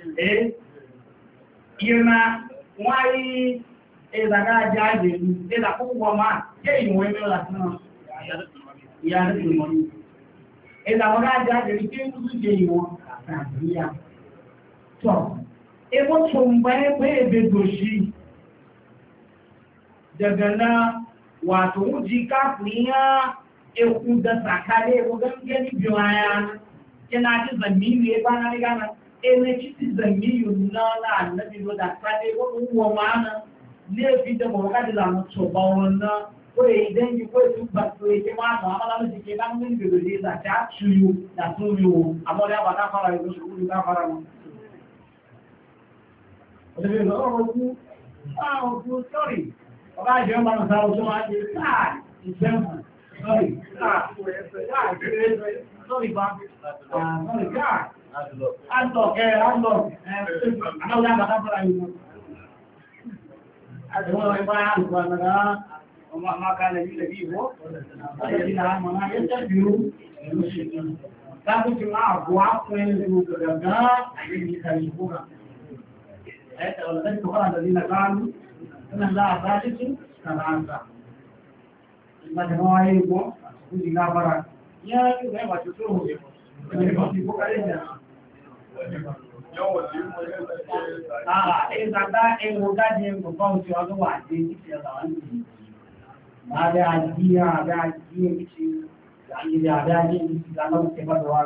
irna wani daga jaje ni da kuma ma ke yin wani la tuna ya da mu da waga jaje ni ke su je yi won ta biya to mo tun be doshi daga na wato wuji kafiniya eku da sakale ko gangani biwaya yana ci zamiri ya bana riga na ene ci zamiri na annabi do da kale ko uwa mana ne fi da mo ka da mu to ba wannan ko idan ki ko su ba to ke ma ma ala mu ke ban mun bido da za ta ciyu da tuyu amma da ba ta fara ko su da fara mu da ne ku sorry ọba ìjọ ń bá ń sáwọ́ tó máa ń jẹ́ káà ìjẹun sọ́rì sọ́rì bá sọ́rì káà àndọ̀ àwọn àgbàdá fara yìí àtẹ̀wọ́n ẹgbẹ́ àrùkọ àgbàdá ọmọ àmàkálẹ̀ ilẹ̀ bí ìwọ́ ọjọ́ ìlà àmọ́ náà yẹ́ tẹ́bí ó ìlú ṣe kí dákú ti máa bọ́ ápùn ẹni tó gbọ̀dọ̀ gan àyè ìkàlẹ̀ ìfúnra ẹ̀ẹ́tẹ̀ ọ̀lọ́tẹ́ Ìgbàjẹ̀ wọn wáyé ìgbọ́n àti ìdí lábára. Yẹ́ ìgbà ìwà tó tó rò ìgbà tí ó kárẹ̀ jẹ́. Ìgbàgbá ẹwọ gájẹ gbogbo oṣù ọdún wà dé ìṣẹ́ ọ̀tàwà ní ìlú. Àbẹ́ àjíyà, àbẹ́ àjíyà ìṣẹ́ ìṣẹ́ àbẹ́ àjíyà ìṣẹ́ aláwọ̀ bá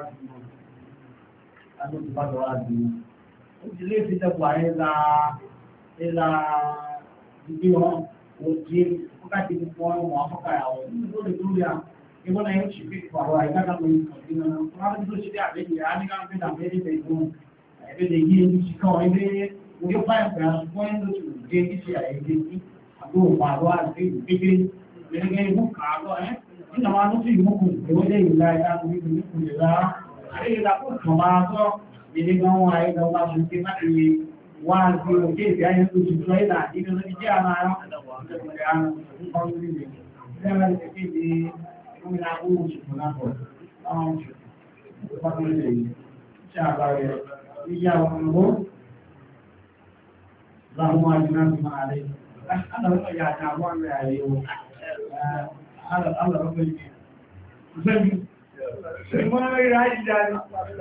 ó ti lé fi tẹ́kù ààrẹ ẹ̀là ìgbé wọn òjì fúkàtí fún ọmọ afọ́kàyàwó nígbó lè lórí à ìwọ́n náà yóò ṣe fi pàrọ̀ àìdákàmọ̀ ìkọ̀dínà wọ́n tó ṣe dé àbẹ́jì àníkàmọ̀ àbẹ́jì ìgbóhùn ẹ̀bẹ̀lẹ̀ yìí ní ṣìkan ẹgbẹ́ orí pàìpẹ̀ àṣùgbọ́n ẹ̀lọ́ tó dé títí àìdé sí àgbóhùn pàrọ̀ àti ìgbégbé gẹ́gẹ́ ìwú kààrọ̀ ẹ́ nínú àwọn tó sì ìmúkùn ìwọ́lẹ̀ ìlà ìdákùnrin ìlú ìlà àríyìnlápò kan máa tọ́ ilé gan wọn ayé gan bá ṣe ké láti wá sí òkè ìfẹ́ ayé tó ti tọ́ ìlà nínú lórí jẹ́ àmà ara ìpínlẹ̀ àrùn ìpínlẹ̀ orílẹ̀ ìgbẹ́rẹ́ ìpínlẹ̀ ìdí gómìnà owó ṣùgbọ́n náà pọ̀ láwọn ṣùgbọ́n yìí ṣe àbáyẹ ìyá ọmọ láwọn àjìnà ti máa rẹ̀ alọ́rọ̀ ìyá àti àwọn àrẹ̀ àyè o alọ́rọ̀ pẹ̀lú ìmọ̀ ìrà ìjà ni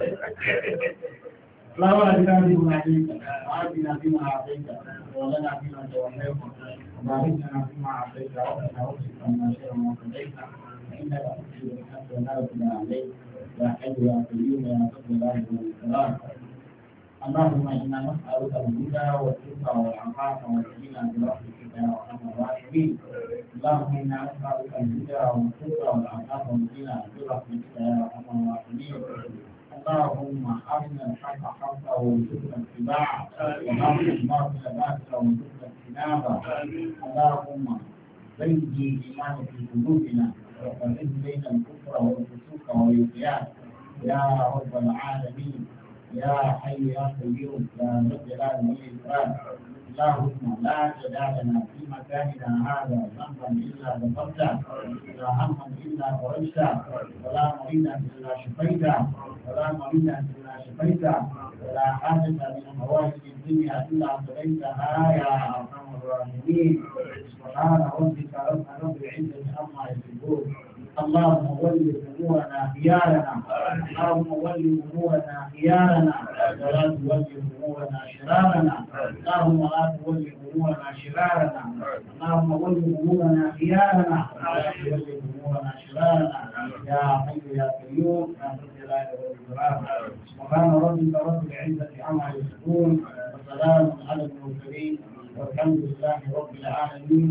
láwọn àjìnà ti máa rẹ̀ àjìnà ti máa rẹ̀ wọ̀lẹ́nà ti máa jẹ wọ̀lẹ́ وباركنا فيما أعطيت ربنا واصرف عنا شر ما قضيت فإنك تقضي بالحق ولا يقضى عليك يا حي يا قيوم يا رب العالمين والإكرام اللهم إنا نسألك الهدى والتقى والعفاف والغنى برحمتك يا أرحم الراحمين اللهم إنا نسألك الهدى والتقى والعفاف والغنى برحمتك يا أرحم الراحمين اللهم أرنا الحق حقا وارزقنا اتباعه وأرنا الباطل باطلا وارزقنا اجتنابه اللهم زين الإيمان في قلوبنا وفرق بين الكفر والفسوق والعصيان يا رب العالمين يا حي يا قيوم يا ذا الجلال والإكرام اللهم لا تدع لنا في مكاننا هذا ذنبا إلا غفرته ولا هما إلا فرجته ولا مريدا إلا شفيته ولا مريدا إلا شفيته ولا حاجة من حوائج الدنيا إلا قضيتها يا أرحم الراحمين سبحان ربك رب العزة عما يصفون اللهم ول امورنا خيارنا اللهم ول امورنا خيارنا ولا تول امورنا شرارنا اللهم لا تول امورنا شرارنا اللهم ول امورنا خيارنا ولا تول امورنا شرارنا يا حي يا قيوم يا ذا الجلال والاكرام سبحان ربك رب العزه عما يصفون وسلام على المرسلين والحمد لله رب العالمين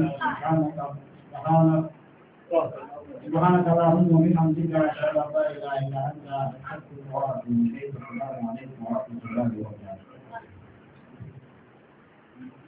سبحانك اللهم وبحمدك اشهد ان لا اله الا انت استغفرك واتوب اليك السلام عليكم ورحمه الله وبركاته